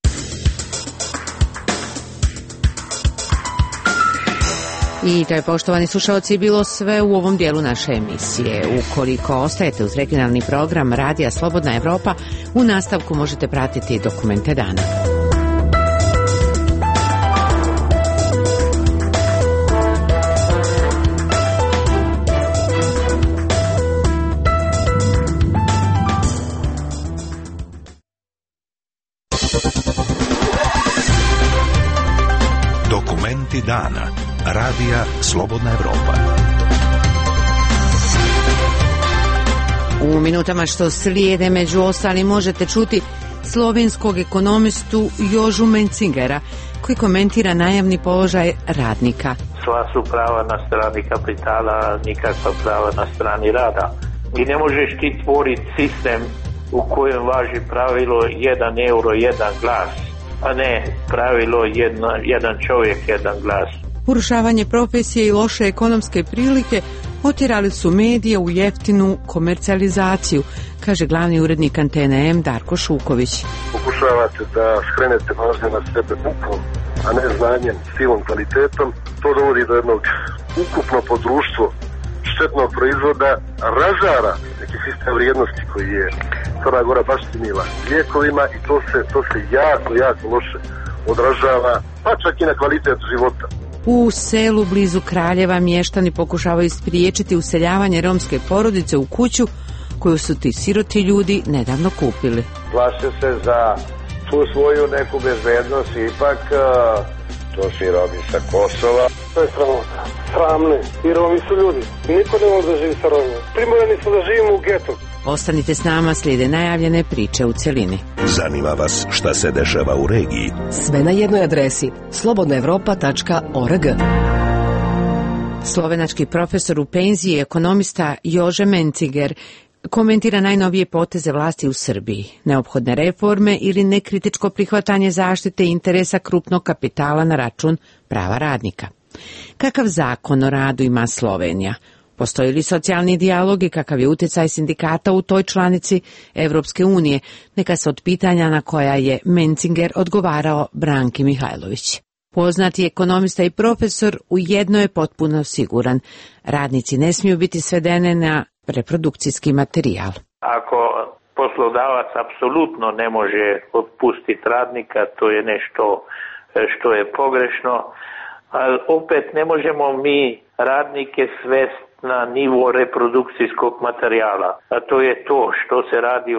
I to je, poštovani slušalci, bilo sve u ovom dijelu naše emisije. Ukoliko ostajete uz regionalni program Radija Slobodna Evropa, u nastavku možete pratiti dokumente dana. Dokumenti dana. Radija Slobodna Evropa. U minutama što slijede, među ostalim, možete čuti slovenskog ekonomistu Jožu Mencingera, koji komentira najavni položaj radnika. Sva su prava na strani kapitala, nikakva prava na strani rada. I ne možeš ti stvoriti sistem u kojem važi pravilo 1 euro, 1 glas, a ne pravilo 1 čovjek, 1 glas. Urušavanje profesije i loše ekonomske prilike otjerali su medije u jeftinu komercijalizaciju, kaže glavni urednik Antene M Darko Šuković. Pokušavate da skrenete pažnju na sebe bukom, a ne znanjem, silom, kvalitetom. To dovodi do jednog ukupno po društvu štetnog proizvoda, razara neki sistem vrijednosti koji je Crna Gora baštinila lijekovima i to se jako loše odražava, pa čak i na kvalitet života. U selu blizu Kraljeva mještani pokušavaju spriječiti useljavanje romske porodice u kuću koju su ti siroti ljudi nedavno kupili. Plaše se za tu svoju neku bezbednost, ipak to su i Romi sa Kosova. To je sramota. Sramne. I Romi su ljudi. Niko ne može da živi sa Romima. Primorani smo da živimo u getu. Ostanite s nama, slijede najavljene priče u celini. Zanima vas šta se dešava u regiji? Sve na jednoj adresi slobodnaevropa.org. Slovenački profesor u penziji, ekonomista Jože Mencinger, komentira najnovije poteze vlasti u Srbiji, neophodne reforme ili nekritičko prihvatanje zaštite interesa krupnog kapitala na račun prava radnika. Kakav zakon o radu ima Slovenija? Postoji li socijalni dijalog i kakav je utjecaj sindikata u toj članici Evropske unije? Neka se od pitanja na koja je Mencinger odgovarao Branki Mihajlović. Poznati ekonomista i profesor u jedno je potpuno siguran. Radnici ne smiju biti svedene na reprodukcijski materijal. Ako poslodavac apsolutno ne može otpustiti radnika, to je nešto što je pogrešno, ali opet ne možemo mi radnike svesti na nivo reprodukcijskog materijala. A to je to što se radi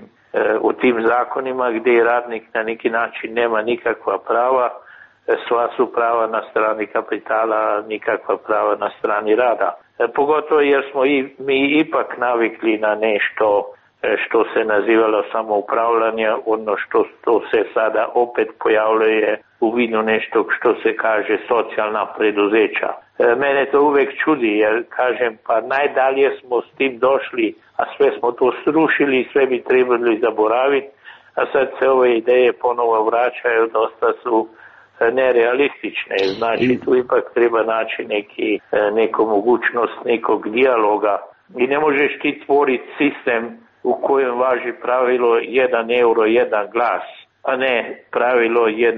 u tim zakonima gdje radnik na neki način nema nikakva prava, sva su prava na strani kapitala, nikakva prava na strani rada. Pogotovo jer smo mi ipak navikli na nešto što se nazivalo samoupravljanje, ono što se sada opet pojavljuje u vidu nešto što se kaže socijalna preduzeća. Mene to uvijek čudi, jer kažem, pa najdalje smo s tim došli, a sve smo to srušili, sve bi trebali zaboraviti, a sad se ove ideje ponovo vraćaju, dosta su nerealistične. Znači, tu ipak treba naći neku mogućnost nekog dijaloga i ne možeš ti stvoriti sistem u kojem važi pravilo 1 euro, 1 glas, a ne pravilo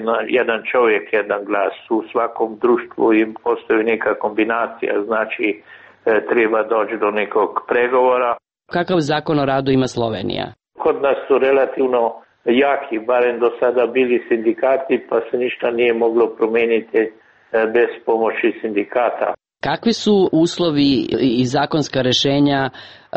1 čovjek, 1 glas. U svakom društvu im postoji neka kombinacija, znači treba doći do nekog pregovora. Kakav zakon o radu ima Slovenija? Kod nas su relativno jaki, barem do sada bili sindikati, pa se ništa nije moglo promijeniti bez pomoći sindikata. Kakvi su uslovi i zakonska rješenja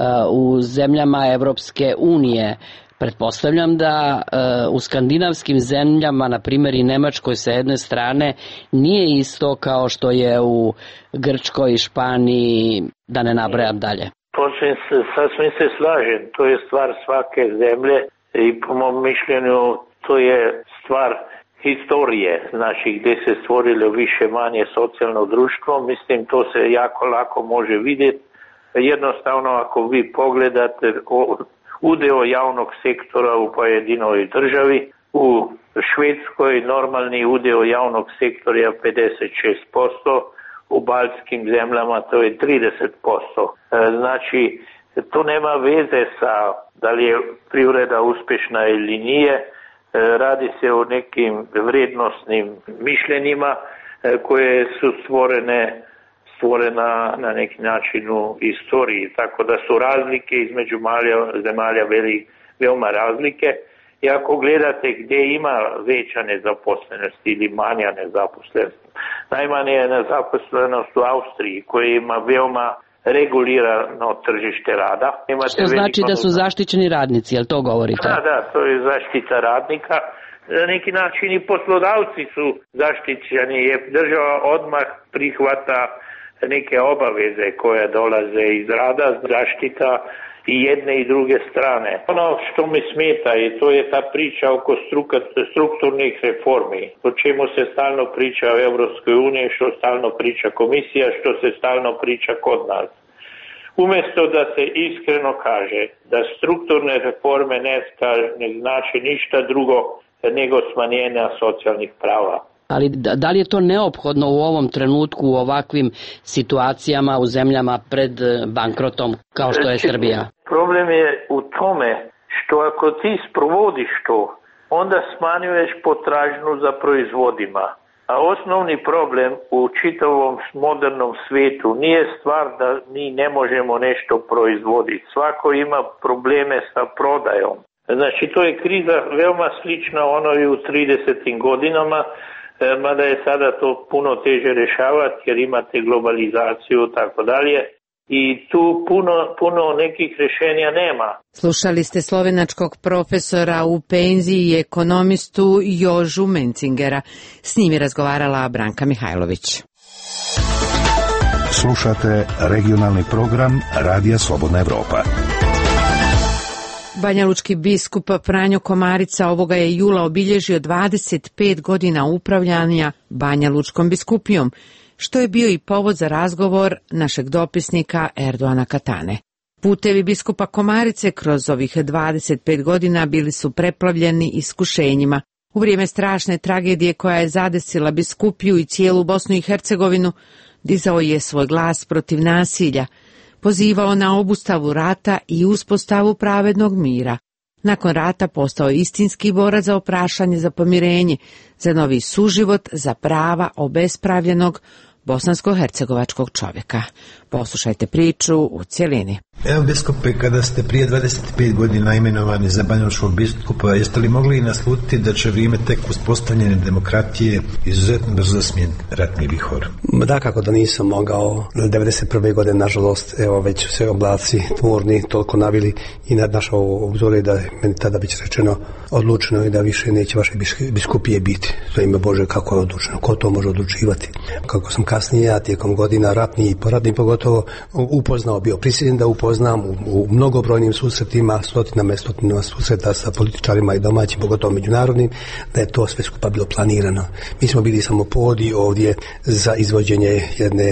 u zemljama Evropske unije? Pretpostavljam da u skandinavskim zemljama, na primjer i Nemačkoj sa jedne strane, nije isto kao što je u Grčkoj i Španiji, da ne nabrajam dalje. Sasvim se slažem, to je stvar svake zemlje i po mom mišljenju to je stvar historije, znači gdje se stvorilo više manje socijalno društvo, mislim to se jako lako može vidjeti. Jednostavno ako vi pogledate udeo javnog sektora u pojedinoj državi, u Švedskoj normalni udeo javnog sektora je 56%, u baltskim zemljama to je 30%. Znači, to nema veze sa da li je privreda uspješna ili nije, radi se o nekim vrijednosnim mišljenjima koje su stvorena na neki način u istoriji, tako da su razlike između zemalja veoma razlike. I ako gledate gdje ima veća nezaposlenost ili manja nezaposlenost, najmanje je nezaposlenost u Austriji koja ima veoma regulirano tržište rada. Što znači da su zaštićeni radnici, jel to govorite? Da, to je zaštita radnika. Na neki način i poslodavci su zaštićeni jer država odmah prihvata neke obaveze koje dolaze iz rada, zaštita i jedne i druge strane. Ono što mi smeta i to je ta priča oko strukturnih reformi, o čemu se stalno priča u Europskoj uniji, što stalno priča komisija, što se stalno priča kod nas. Umjesto da se iskreno kaže da strukturne reforme ne znači ništa drugo nego smanjenja socijalnih prava. Ali da li je to neophodno u ovom trenutku u ovakvim situacijama u zemljama pred bankrotom kao što je Srbija? Problem je u tome što ako ti sprovodiš to, onda smanjuješ potražnju za proizvodima. A osnovni problem u čitavom modernom svijetu nije stvar da mi ne možemo nešto proizvoditi. Svako ima probleme sa prodajom. Znači to je kriza veoma slična onoj u 30. godinama, mada je sada to puno teže rješavati jer imate globalizaciju i tako dalje. I tu puno nekih rješenja nema. Slušali ste slovenačkog profesora u penziji i ekonomistu Jožu Mencingera. S njim je razgovarala Branka Mihajlović. Slušate regionalni program Radija Slobodna Evropa. Banjalučki biskup Franjo Komarica ovoga je jula obilježio 25 godina upravljanja Banjalučkom biskupijom, što je bio i povod za razgovor našeg dopisnika Erdoana Katane. Putevi biskupa Komarice kroz ovih 25 godina bili su preplavljeni iskušenjima. U vrijeme strašne tragedije koja je zadesila biskupiju i cijelu Bosnu i Hercegovinu, dizao je svoj glas protiv nasilja, pozivao na obustavu rata i uspostavu pravednog mira. Nakon rata postao istinski borac za opraštanje, za pomirenje, za novi suživot, za prava obespravljenog bosansko-hercegovačkog čovjeka. Poslušajte priču u cjelini. Evo biskupe, kada ste prije 25 godina imenovani za banjalučkog biskupa, jeste li mogli naslutiti da će vrijeme tek uspostavljene demokratije izuzetno brzo smijeniti ratni vihor? Da, kako da nisam mogao. 91. godine, nažalost, evo već se oblaci tmurni toliko navili i našao obzore da meni tada već rečeno odlučeno je da više neće vaše biskupije biti. To ime Bože, kako je odlučeno, ko to može odlučivati. Kako sam kasnije, ja tijekom godina ratni i poradni pogotovo upoznao, bio prisiljen da upoznam u mnogobrojnim susretima, stotinama susreta sa političarima i domaćim, pogotovo međunarodnim, da je to sve skupa bilo planirano. Mi smo bili samo povodi ovdje za izvođenje jedne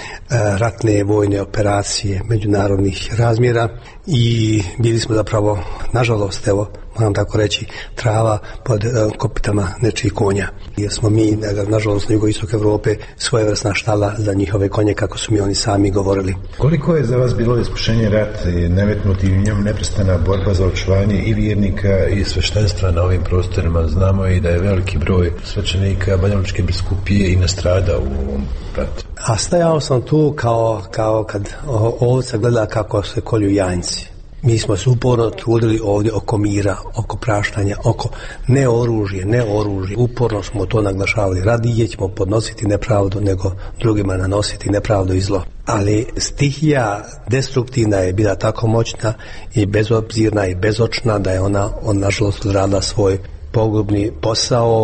ratne vojne operacije međunarodnih razmjera i bili smo zapravo, nažalost, evo, moram tako reći, trava pod kopitama nečijih konja. Jer smo mi, nažalost, na jugoistok Europe svojevrsna štala za njihove konje, kako su mi oni sami govorili. Koliko je za vas bilo iskušenje rat i nametnuti u njom neprestana borba za očuvanje i vjernika i sveštenstva na ovim prostorima? Znamo i da je veliki broj svećenika Banjalučke biskupije i nastradao u ovom ratu. A stajao sam tu kao kad ovca gleda kako se kolju janjci. Mi smo se uporno trudili ovdje oko mira, oko praštanja, oko ne oružje. Uporno smo to naglašavali. Radije ćemo podnositi nepravdu nego drugima nanositi nepravdu i zlo. Ali stihija destruktivna je bila tako moćna i bezobzirna i bezočna da je ona nažalost radila svoj pogubni posao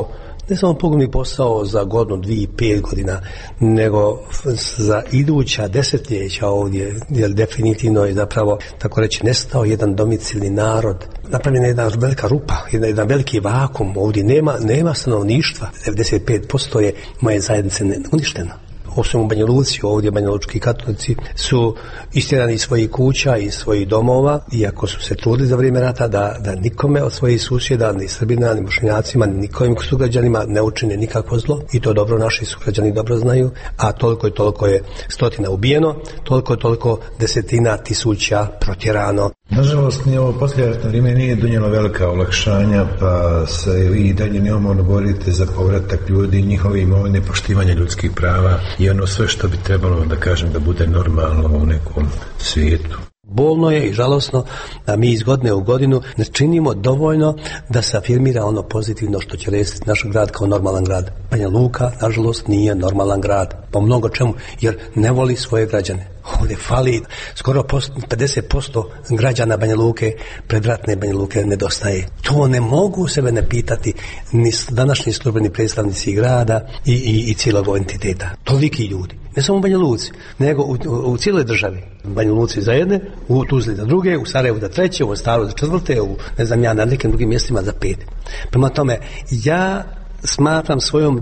ne samo pogubni posao za godinu, 2, 5 godina, nego za iduća desetljeća ovdje, jer definitivno je zapravo, tako reći, nestao jedan domicilni narod. Napravljena je jedna velika rupa, jedan veliki vakum, ovdje nema stanovništva, 95% je moje zajednice uništeno. Osim u Banja Luci, ovdje banjalučki katolici su istjerani iz svojih kuća i svojih domova, iako su se trudili za vrijeme rata da nikome od svojih susjeda, ni Srbina, ni Bošnjacima, ni nikojim sugrađanima ne učine nikakvo zlo, i to dobro naši sugrađani dobro znaju, a toliko je stotina ubijeno, toliko desetina tisuća protjerano. Nažalost, ni ovo poslijeratno vrijeme nije donijelo velika olakšanja, pa se vi i dalje neumorno borite za povratak ljudi, njihove imovine, poštivanje ljudskih prava i ono sve što bi trebalo, da kažem, da bude normalno u nekom svijetu. Bolno je i žalosno da mi iz godine u godinu ne činimo dovoljno da se afirmira ono pozitivno što će reći naš grad kao normalan grad. Banja Luka, nažalost, nije normalan grad. Po mnogo čemu, jer ne voli svoje građane. Ovdje fali skoro 50% građana Banja Luke, predratne Banja Luke nedostaje. To ne mogu sebe ne pitati ni današnji službeni predstavnici grada i cijelog entiteta. Toliki ljudi. Ne samo u Banja Luci, nego u cijeloj državi. U Banja Luci za jedne, u Tuzli za druge, u Sarajevu za treće, u Mostaru za četvrte, na nekim drugim mjestima za 5. Prema tome, ja smatram svojom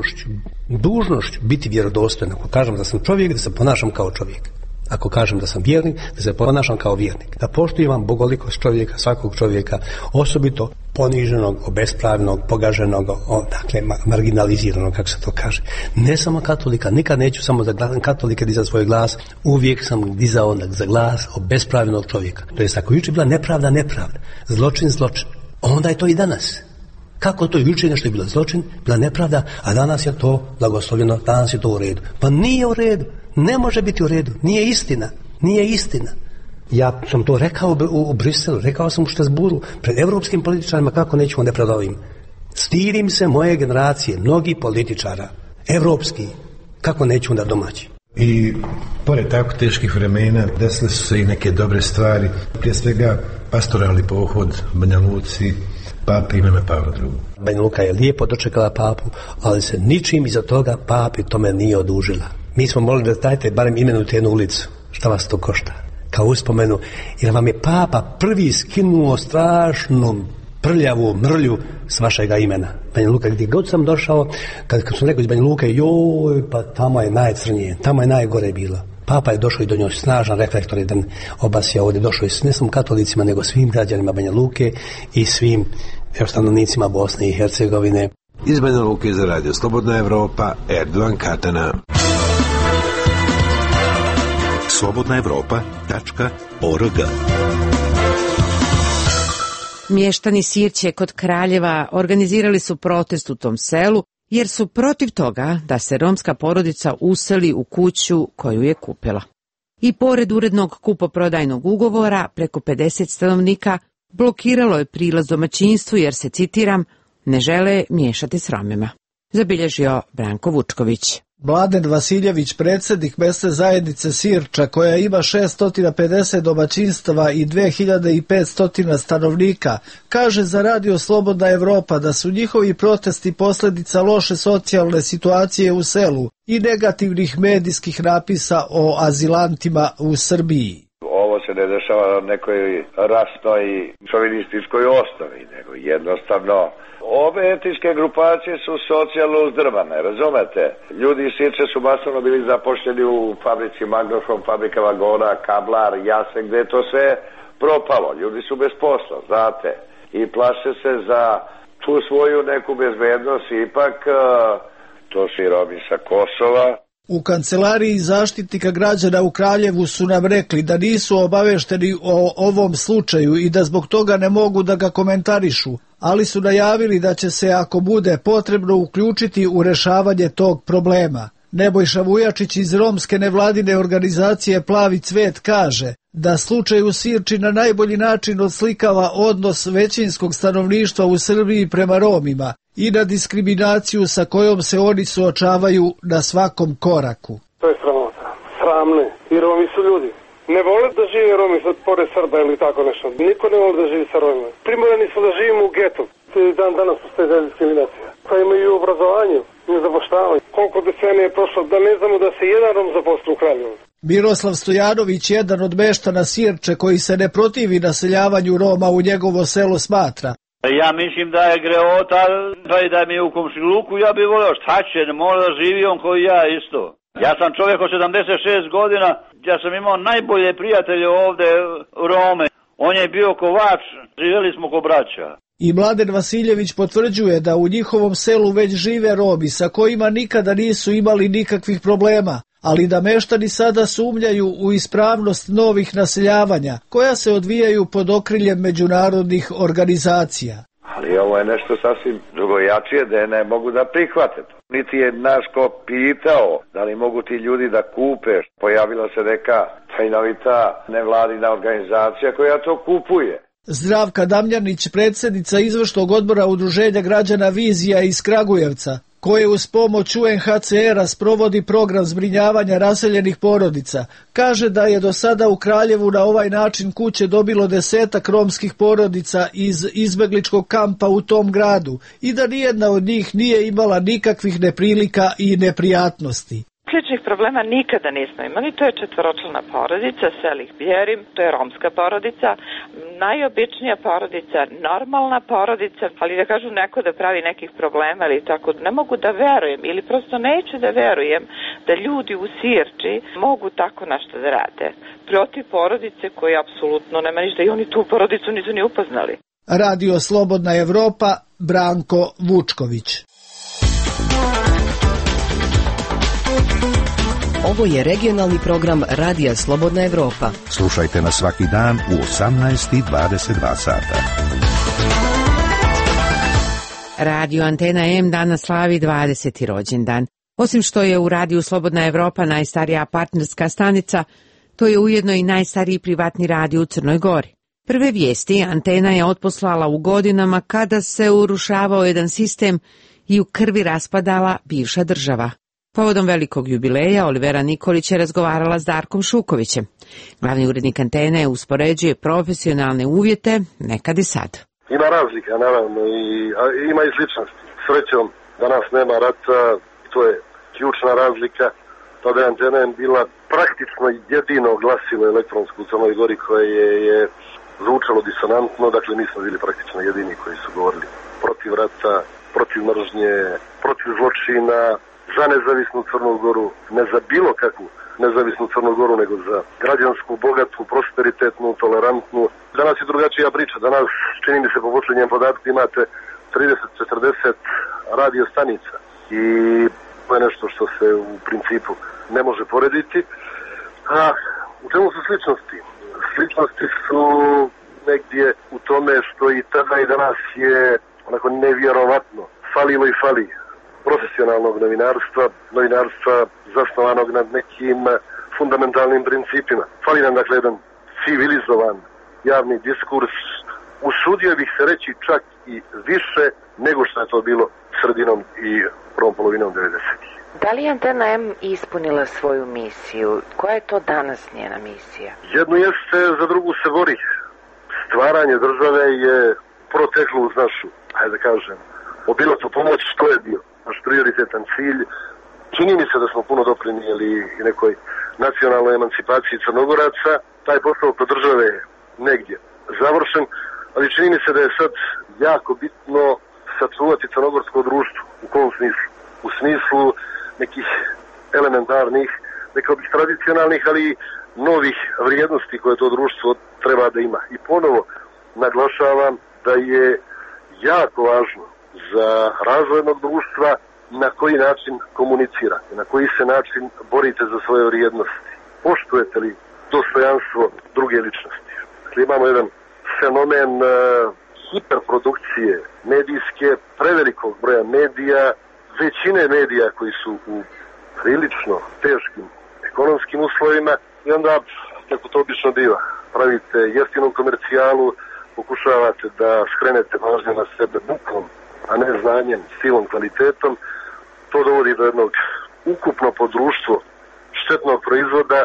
dužnošću biti vjerodostojan. Ako kažem da sam čovjek, da se ponašam kao čovjek. Ako kažem da sam vjernik, da se ponašam kao vjernik. Da poštujem bogolikost čovjeka, svakog čovjeka, osobito poniženog, obespravnog, pogaženog, dakle marginaliziranog, kako se to kaže. Ne samo katolika, nikad neću samo za katolike dizati svoj glas, uvijek sam dizao za glas obespravljenog čovjeka. To jest, ako jučer bila nepravda, zločin, onda je to i danas. Kako to jučer nešto je bilo zločin, bila nepravda, a danas je to blagoslovljeno, danas je to u redu. Pa nije u redu, ne može biti u redu, nije istina. Ja sam to rekao u Briselu, rekao sam u Štrasburu, pred evropskim političarima, kako nećemo nepravda ovim. Stidim se moje generacije, mnogi političara, evropski, kako neću onda domaći. I pored tako teških vremena desile su se i neke dobre stvari, prije svega pastoralni pohod Banja Luci, papi ime Pavla II. Banja Luka je lijepo dočekala papu, ali se ničim iza toga papi tome nije odužila. Mi smo molili da dajte barem imenujte jednu ulicu. Šta vas to košta? Kao uspomenu, jer vam je papa prvi skinuo strašnu prljavu mrlju s vašega imena. Banja Luka, gdje god sam došao, kad sam rekao iz Banja Luke, joj, pa tamo je najcrnije, tamo je najgore bilo. Papa je došao i do njoj snažan reflektor, jedan obasja ovdje, došao je ne samo katolicima, nego svim građanima Banja Luke i svim stanovnicima Bosne i Hercegovine. Iz Banja Luke za radio Slobodna Evropa, Erdogan Katana. slobodnaevropa.org. Mještani Sirće kod Kraljeva organizirali su protest u tom selu jer su protiv toga da se romska porodica useli u kuću koju je kupila. I pored urednog kupoprodajnog ugovora, preko 50 stanovnika blokiralo je prilaz domaćinstvu jer se, citiram, ne žele miješati s Romima. Zabilježio Branko Vučković. Mladen Vasiljević, predsjednik mesne zajednice Sirča, koja ima 650 domaćinstava i 2500 stanovnika, kaže za radio Slobodna Evropa da su njihovi protesti posljedica loše socijalne situacije u selu i negativnih medijskih napisa o azilantima u Srbiji. Ovo se ne dešava na nekoj rasnoj šovinističkoj osnovi, nego jednostavno ove etničke grupacije su socijalno uzdrmane, razumete? Ljudi iz Sirče su masovno bili zapošljeni u fabrici Magnofon, fabrika vagona, Kablar, Jasen, gdje je to sve propalo. Ljudi su bez posla, znate, i plaše se za tu svoju neku bezbednost, ipak to su i Romi sa Kosova. U kancelariji zaštitnika građana u Kraljevu su nam rekli da nisu obavešteni o ovom slučaju i da zbog toga ne mogu da ga komentarišu, ali su najavili da će se, ako bude potrebno, uključiti u rešavanje tog problema. Nebojša Vujačić iz romske nevladine organizacije Plavi cvet kaže da slučaj u Sirči na najbolji način odslikava odnos većinskog stanovništva u Srbiji prema Romima i na diskriminaciju sa kojom se oni suočavaju na svakom koraku. To je sramota. Sramne. I Romi su ljudi. Ne vole da žive Romi pored Srba ili tako nešto. Niko ne vole da živi sa Romima. Primorani smo da živimo u getu. Dan danas postoje diskriminacija. Pa imaju godine je prošlo da ne znamo da se jedan Rom zaposli u Kraljevu. Miroslav Stojanović, jedan od meštana Sirče koji se ne protivi naseljavanju Roma u njegovo selo, smatra: ja mislim da je greota, pa i da mi je u komšiluku, ja bih volio, šta će, ne mora da živi on koji ja isto. Ja sam čovjek od 76 godina, ja sam imao najbolje prijatelje ovde, Rome. On je bio kovač, živjeli smo ko braća. I Mladen Vasiljević potvrđuje da u njihovom selu već žive Romi sa kojima nikada nisu imali nikakvih problema, ali da meštani sada sumnjaju u ispravnost novih naseljavanja, koja se odvijaju pod okriljem međunarodnih organizacija. Ali ovo je nešto sasvim drugojačije da ne mogu da prihvate. Niti je naš ko pitao da li mogu ti ljudi da kupe. Pojavila se neka tajnovita nevladina organizacija koja to kupuje. Zdravka Damljanić, predsjednica izvršnog odbora Udruženja građana Vizija iz Kragujevca, koje uz pomoć UNHCR-a sprovodi program zbrinjavanja raseljenih porodica, kaže da je do sada u Kraljevu na ovaj način kuće dobilo 10 romskih porodica iz izbegličkog kampa u tom gradu i da nijedna od njih nije imala nikakvih neprilika i neprijatnosti. Sličnih problema nikada nismo imali, to je 4-člana porodica, Selih Bjerim, to je romska porodica, najobičnija porodica, normalna porodica, ali da kažu neko da pravi nekih problema ili tako, ne mogu da verujem ili prosto neću da verujem da ljudi u Sirči mogu tako nešto da rade. Protiv porodice koji apsolutno nema ništa i oni tu porodicu nisu ni upoznali. Radio Slobodna Evropa, Branko Vučković. Ovo je regionalni program Radija Slobodna Evropa. Slušajte nas svaki dan u 18:22 sata. Radio Antena M danas slavi 20. rođendan. Osim što je u Radiju Slobodna Evropa najstarija partnerska stanica, to je ujedno i najstariji privatni radio u Crnoj Gori. Prve vijesti Antena je otposlala u godinama kada se urušavao jedan sistem i u krvi raspadala bivša država. Povodom velikog jubileja Olivera Nikolić je razgovarala s Darkom Šukovićem. Glavni urednik Antene uspoređuje profesionalne uvjete nekad i sad. Ima razlika, naravno, i ima i sličnosti. Srećom, danas nema rata, to je ključna razlika. Tada je Antena bila praktično jedino glasilo elektronsko u Crnoj Gori koje je zvučalo disonantno, dakle mi smo bili praktično jedini koji su govorili protiv rata, protiv mržnje, protiv zločina, za nezavisnu Crnu Goru, ne za bilo kakvu nezavisnu Crnu Goru, nego za građansku, bogatu, prosperitetnu, tolerantnu. Danas je drugačija priča. Danas, čini mi se po posljednjem podatku, imate 30-40 radio stanica i to je nešto što se u principu ne može porediti. A u čemu su sličnosti? Sličnosti su negdje u tome što i tada i danas je onako nevjerovatno falilo i fali profesionalnog novinarstva zasnovanog nad nekim fundamentalnim principima. Fali nam dakle jedan civilizovan javni diskurs, usudio bih se reći čak i više nego što je to bilo sredinom i prvom polovinom 90-ih. Da li je Antena M ispunila svoju misiju? Koja je to danas njena misija? Jednu jeste, za drugu se bori. Stvaranje države je proteklo uz našu, hajde da kažem, obilatu pomoć, što je bio naš prioritetan cilj. Čini mi se da smo puno doprinijeli i nekoj nacionalnoj emancipaciji Crnogoraca. Taj posao kod države je negdje završen, ali čini mi se da je sad jako bitno sačuvati crnogorsko društvo. U kom smislu? U smislu nekih elementarnih, rekao bih tradicionalnih, ali i novih vrijednosti koje to društvo treba da ima. I ponovo naglašavam da je jako važno za razvoj jednog društva na koji način komunicirate, na koji se način borite za svoje vrijednosti. Poštujete li dostojanstvo druge ličnosti? Dakle, imamo jedan fenomen hiperprodukcije medijske, prevelikog broja medija, većine medija koji su u prilično teškim ekonomskim uslovima i onda, kako to obično biva, pravite jeftinu komercijalu, pokušavate da skrenete pažnju na sebe bukom, a ne znanjem, stilom, kvalitetom. To dovodi do jednog ukupno po društvo štetnog proizvoda,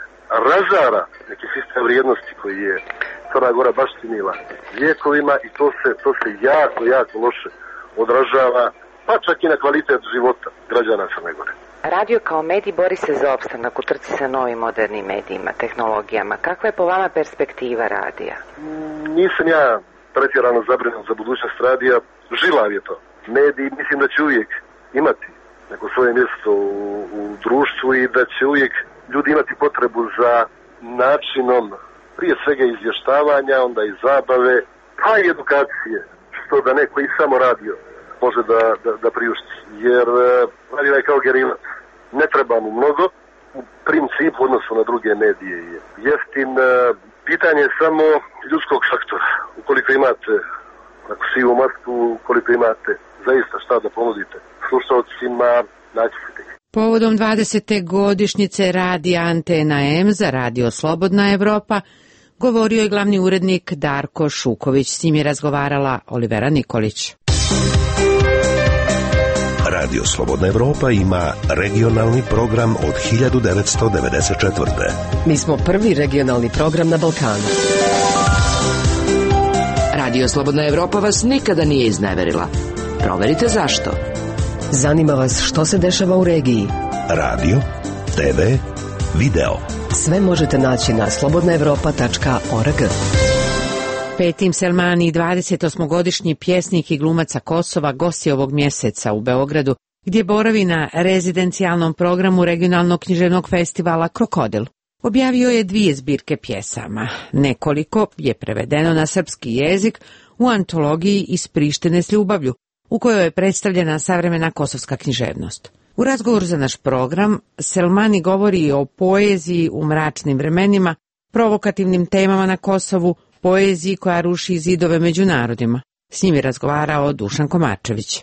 razara neki sistem vrijednosti koji je Crna Gora baštinila vijekovima i to se jako loše odražava, pa čak i na kvalitet života građana Crne Gore. Radio kao medij bori se za opstanak u trci sa novim modernim medijima, tehnologijama. Kakva je po vama perspektiva radija? Nisam ja pretjerano zabrinut za budućnost radija. Žilav je to. Mediji mislim da će uvijek imati neko svoje mjesto u društvu i da će uvijek ljudi imati potrebu za načinom prije svega izvještavanja, onda i zabave, pa i edukacije, što da neko i samo radio može da priušti. Jer radio je kao gerilac. Ne treba mu mnogo, u principu odnosu na druge medije je jeftin. Pitanje je samo ljudskog faktora. Ukoliko imate sivu masku, ukoliko imate zaista šta da ponudite slušalcima, naći se tek. Povodom 20. godišnjice radija Antena M za Radio Slobodna Evropa govorio je glavni urednik Darko Šuković. S njim je razgovarala Olivera Nikolić. Radio Slobodna Evropa ima regionalni program od 1994. Mi smo prvi regionalni program na Balkanu. Radio Slobodna Evropa vas nikada nije izneverila. Proverite zašto. Zanima vas što se dešava u regiji. Radio, TV, video. Sve možete naći na slobodnaevropa.org. Petim Selmani, 28-godišnji pjesnik i glumac sa Kosova, gost je ovog mjeseca u Beogradu, gdje boravi na rezidencijalnom programu regionalnog književnog festivala Krokodil. Objavio je 2 zbirke pjesama. Nekoliko je prevedeno na srpski jezik u antologiji Iz Prištine s ljubavlju, u kojoj je predstavljena savremena kosovska književnost. U razgovoru za naš program, Selmani govori o poeziji u mračnim vremenima, provokativnim temama na Kosovu, poeziji koja ruši zidove među narodima. S njim je razgovarao Dušan Komačević.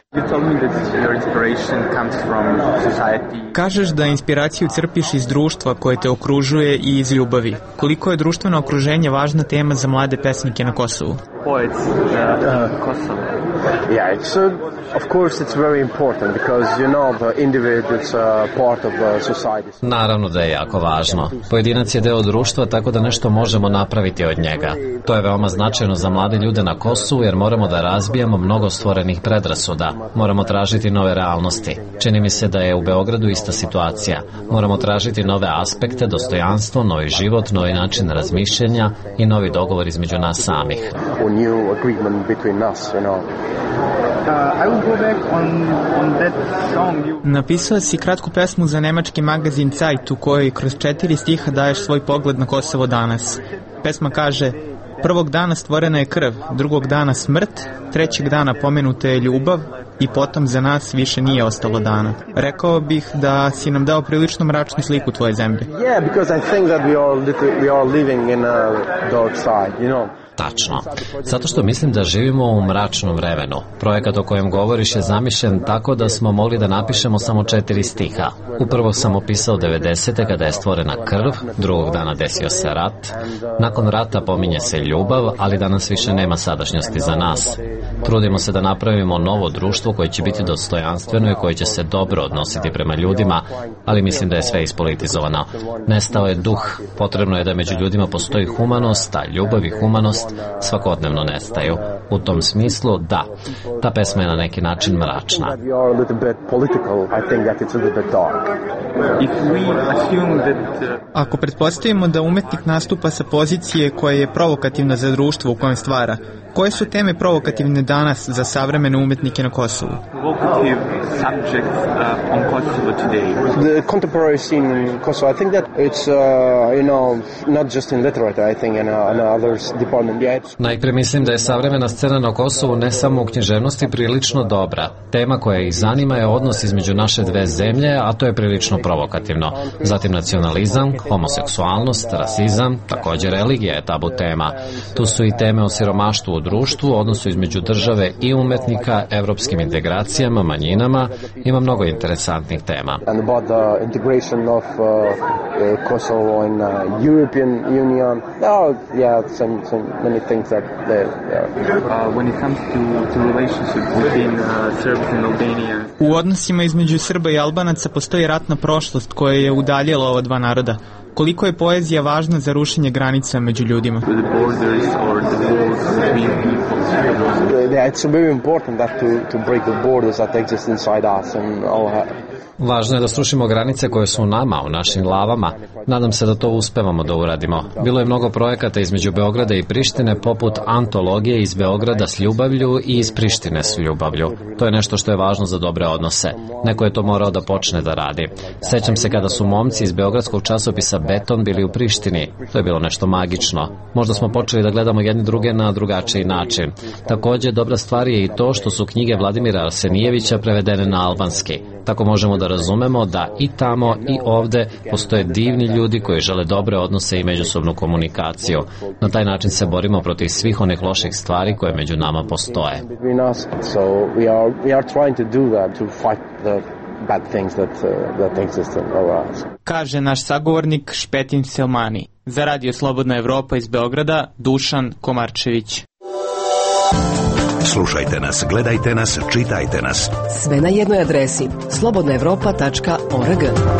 Kažeš da inspiraciju crpiš iz društva koje te okružuje i iz ljubavi. Koliko je društveno okruženje važna tema za mlade pesnike na Kosovu? Yeah, of course it's very important because you know the individual is part of the society. Naravno da je jako važno. Pojedinac je deo društva, tako da nešto možemo napraviti od njega. To je veoma značajno za mlade ljude na Kosovu jer moramo da razbijamo mnogo stvorenih predrasuda. Moramo tražiti nove realnosti. Čini mi se da je u Beogradu ista situacija. Moramo tražiti nove aspekte, dostojanstvo, novi život, novi način razmišljanja i novi dogovor između nas samih. Napisao si kratku pesmu za nemački magazin Zeit u kojoj kroz 4 stiha daješ svoj pogled na Kosovo danas. Pesma kaže: prvog dana stvorena je krv, drugog dana smrt, trećeg dana pomenuta je ljubav i potom za nas više nije ostalo dana. Rekao bih da si nam dao prilično mračnu sliku tvoje zemlje. Yeah, because I think that we are living in a dark side, you know. Tačno. Zato što mislim da živimo u mračnom vremenu. Projekat o kojem govoriš je zamišljen tako da smo mogli da napišemo samo 4 stiha. Upravo sam opisao 90. kada je stvorena krv, drugog dana desio se rat. Nakon rata pominje se ljubav, ali danas više nema sadašnjosti za nas. Trudimo se da napravimo novo društvo koje će biti dostojanstveno i koje će se dobro odnositi prema ljudima, ali mislim da je sve ispolitizovano. Nestao je duh. Potrebno je da među ljudima postoji humanost, a ljubav i humanost svakodnevno nestaju. U tom smislu, da, ta pesma je na neki način mračna. Ako pretpostavimo da umetnik nastupa sa pozicije koja je provokativna za društvo u kojem stvara, koje su teme provokativne danas za savremene umetnike na Kosovu? The contemporary scene in Kosovo, I think that it's, not just in literature, I think in others department. Najprije mislim da je savremena scena na Kosovu ne samo u književnosti prilično dobra. Tema koja ih zanima je odnos između naše dve zemlje, a to je prilično provokativno. Zatim nacionalizam, homoseksualnost, rasizam, također religija je tabu tema. Tu su i teme o siromaštvu u društvu, odnosu između države i umetnika, evropskim integracijama, manjinama. Ima mnogo interesantnih tema. And about the integration of Kosovo in European Union. Some many things that there. When it comes to relationship between Serbs and Albanians. U odnosima između Srba i Albanaca postoji ratna prošlost koja je udaljila ova dva naroda. Koliko je poezija važna za rušenje granica među ljudima? It's very important that to break the borders that exist inside us and all that. Važno je da srušimo granice koje su u nama, u našim glavama. Nadam se da to uspevamo da uradimo. Bilo je mnogo projekata između Beograda i Prištine, poput antologije iz Beograda s ljubavlju i iz Prištine s ljubavlju. To je nešto što je važno za dobre odnose. Neko je to morao da počne da radi. Sećam se kada su momci iz beogradskog časopisa Beton bili u Prištini. To je bilo nešto magično. Možda smo počeli da gledamo jedni druge na drugačiji način. Takođe, dobra stvar je i to što su knjige Vladimira Arsenijevića prevedene na albanski. Tako možemo da razumemo da i tamo i ovde postoje divni ljudi koji žele dobre odnose i međusobnu komunikaciju. Na taj način se borimo protiv svih onih loših stvari koje među nama postoje. Kaže naš sagovornik Špetin Selmani. Za Radio Slobodna Evropa iz Beograda, Dušan Komarčević. Slušajte nas, gledajte nas, čitajte nas. Sve na jednoj adresi slobodnaevropa.org.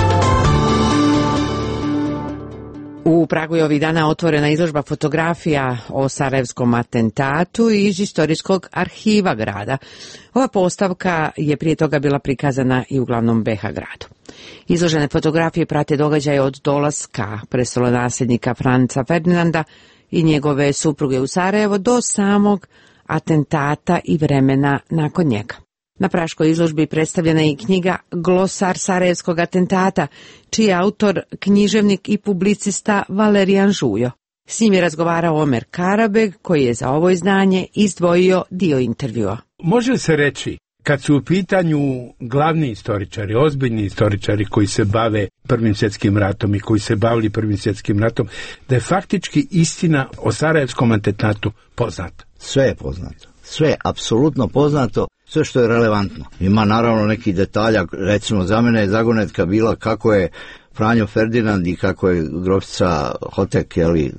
U Pragu je ovih dana otvorena izložba fotografija o sarajevskom atentatu iz istorijskog arhiva grada. Ova postavka je prije toga bila prikazana i u glavnom BH gradu. Izložene fotografije prate događaje od dolaska prestolonasljednika Franca Ferdinanda i njegove supruge u Sarajevo do samog atentata i vremena nakon njega. Na praškoj izložbi predstavljena je i knjiga Glosar sarajevskog atentata, čiji je autor književnik i publicista Valerijan Žujo. S njim je razgovarao Omer Karabeg, koji je za ovo izdanje izdvojio dio intervjua. Može li se reći, kad su u pitanju glavni istoričari, ozbiljni istoričari koji se bave Prvim svjetskim ratom i koji se bavili Prvim svjetskim ratom, da je faktički istina o sarajevskom atentatu poznata? Sve je poznato. Sve je apsolutno poznato, sve što je relevantno. Ima naravno neki detalja, recimo za mene je zagonetka bila kako je Franjo Ferdinand i kako je grofica Hotek,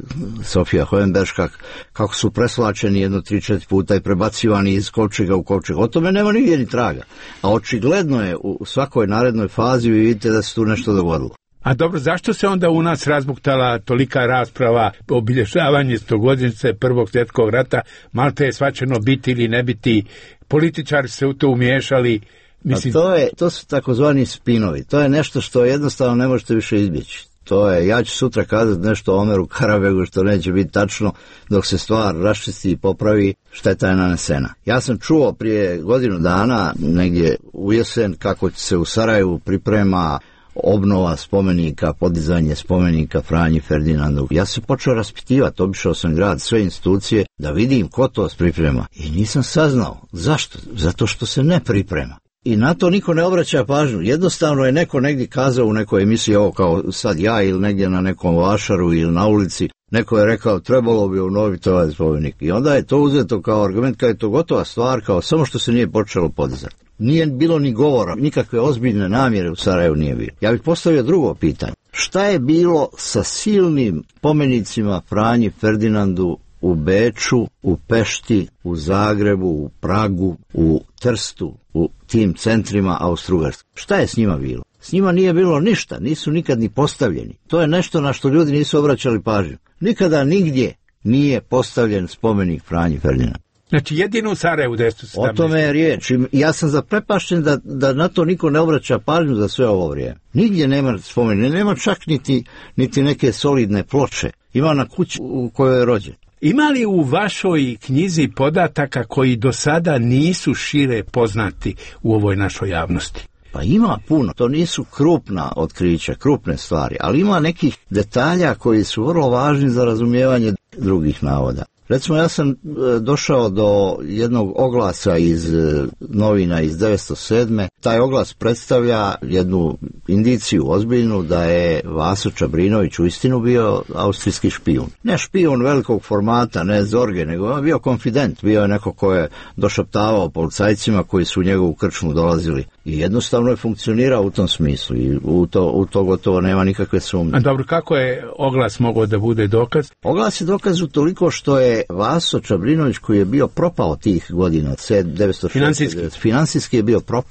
Sofija Hohenberška, kako su preslačeni 1-3-4 puta i prebacivani iz kovčega u kovčeg. O tome nema nigdje ni traga. A očigledno je u svakoj narednoj fazi vi vidite da se tu nešto dogodilo. A dobro, zašto se onda u nas razbuktala tolika rasprava o obilježavanju 100-godišnjice Prvog svjetskog rata? Malte je svačeno biti ili ne biti, političari se u to umiješali. Mislim... To su takozvani spinovi. To je nešto što jednostavno ne možete više izbjeći. Ja ću sutra kazati nešto o Omeru Karabegu što neće biti tačno dok se stvar raščisti i popravi, šteta je nanesena. Ja sam čuo prije godinu dana, negdje u jesen, kako se u Sarajevu priprema obnova spomenika, podizanje spomenika Franji Ferdinandu. Ja se počeo raspitivati, obišao sam grad, sve institucije, da vidim ko to priprema. I nisam saznao. Zašto? Zato što se ne priprema. I na to niko ne obraća pažnju. Jednostavno je neko negdje kazao u nekoj emisiji, ovo kao sad ja ili negdje na nekom vašaru ili na ulici, neko je rekao trebalo bi obnoviti ovaj spomenik. I onda je to uzeto kao argument, kao je to gotova stvar, kao samo što se nije počelo podizati. Nije bilo ni govora, nikakve ozbiljne namjere u Sarajevu nije bilo. Ja bih postavio drugo pitanje. Šta je bilo sa silnim spomenicima Franji Ferdinandu u Beču, u Pešti, u Zagrebu, u Pragu, u Trstu, u tim centrima Austro-Ugarske? Šta je s njima bilo? S njima nije bilo ništa, nisu nikad ni postavljeni. To je nešto na što ljudi nisu obraćali pažnju. Nikada nigdje nije postavljen spomenik Franji Ferdinandu. Znači jedino u Sarajevu 1917. O tome je riječ. Ja sam zaprepašten da na to niko ne obraća pažnju za sve ovo vrijeme. Nigdje nema spomenika, nema čak niti neke solidne ploče. Ima na kući u kojoj je rođen. Ima li u vašoj knjizi podataka koji do sada nisu šire poznati u ovoj našoj javnosti? Pa ima puno. To nisu krupna otkrića, krupne stvari, ali ima nekih detalja koji su vrlo važni za razumijevanje drugih navoda. Recimo, ja sam došao do jednog oglasa iz novina iz 1907. Taj oglas predstavlja jednu indiciju ozbiljnu da je Vaso Čabrinović uistinu bio austrijski špijun. Ne špijun velikog formata, ne Zorge, nego je bio konfident, bio je neko ko je došaptavao policajcima koji su u njegovu krčmu dolazili. I jednostavno je funkcionirao u tom smislu i u to gotovo nema nikakve sumnje. A dobro, kako je oglas mogao da bude dokaz? Oglas je dokaz utoliko što je Vaso Čabrinović, koji je bio propao tih godina, 1906. Finansijski je bio propao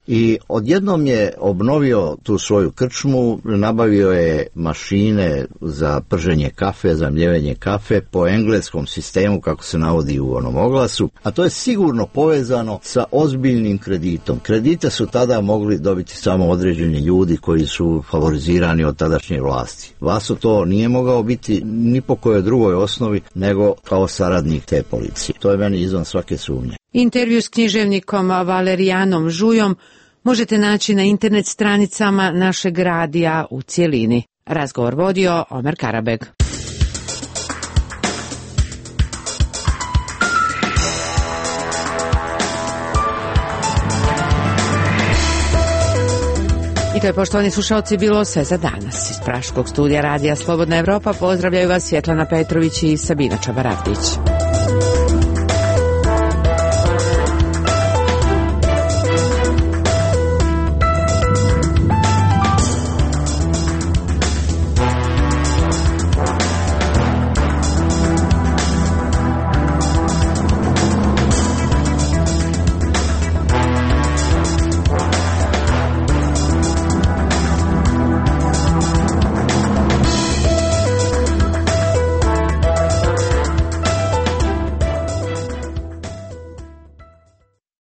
I odjednom je obnovio tu svoju krčmu, nabavio je mašine za prženje kafe, za mljevenje kafe po engleskom sistemu kako se navodi u onom oglasu, a to je sigurno povezano sa ozbiljnim kreditom. Kredite su tada mogli dobiti samo određeni ljudi koji su favorizirani od tadašnje vlasti. Vaso to nije mogao biti ni po kojoj drugoj osnovi nego kao saradnik te policije. To je meni izvan svake sumnje. Intervju s književnikom Valerijanom Žujom možete naći na internet stranicama našeg radija u cijelini. Razgovor vodio Omer Karabeg. I to je, poštovani slušalci, bilo sve za danas. Iz Praškog studija radija Slobodna Evropa pozdravljaju vas Svjetlana Petrović i Sabina Čabaravdić.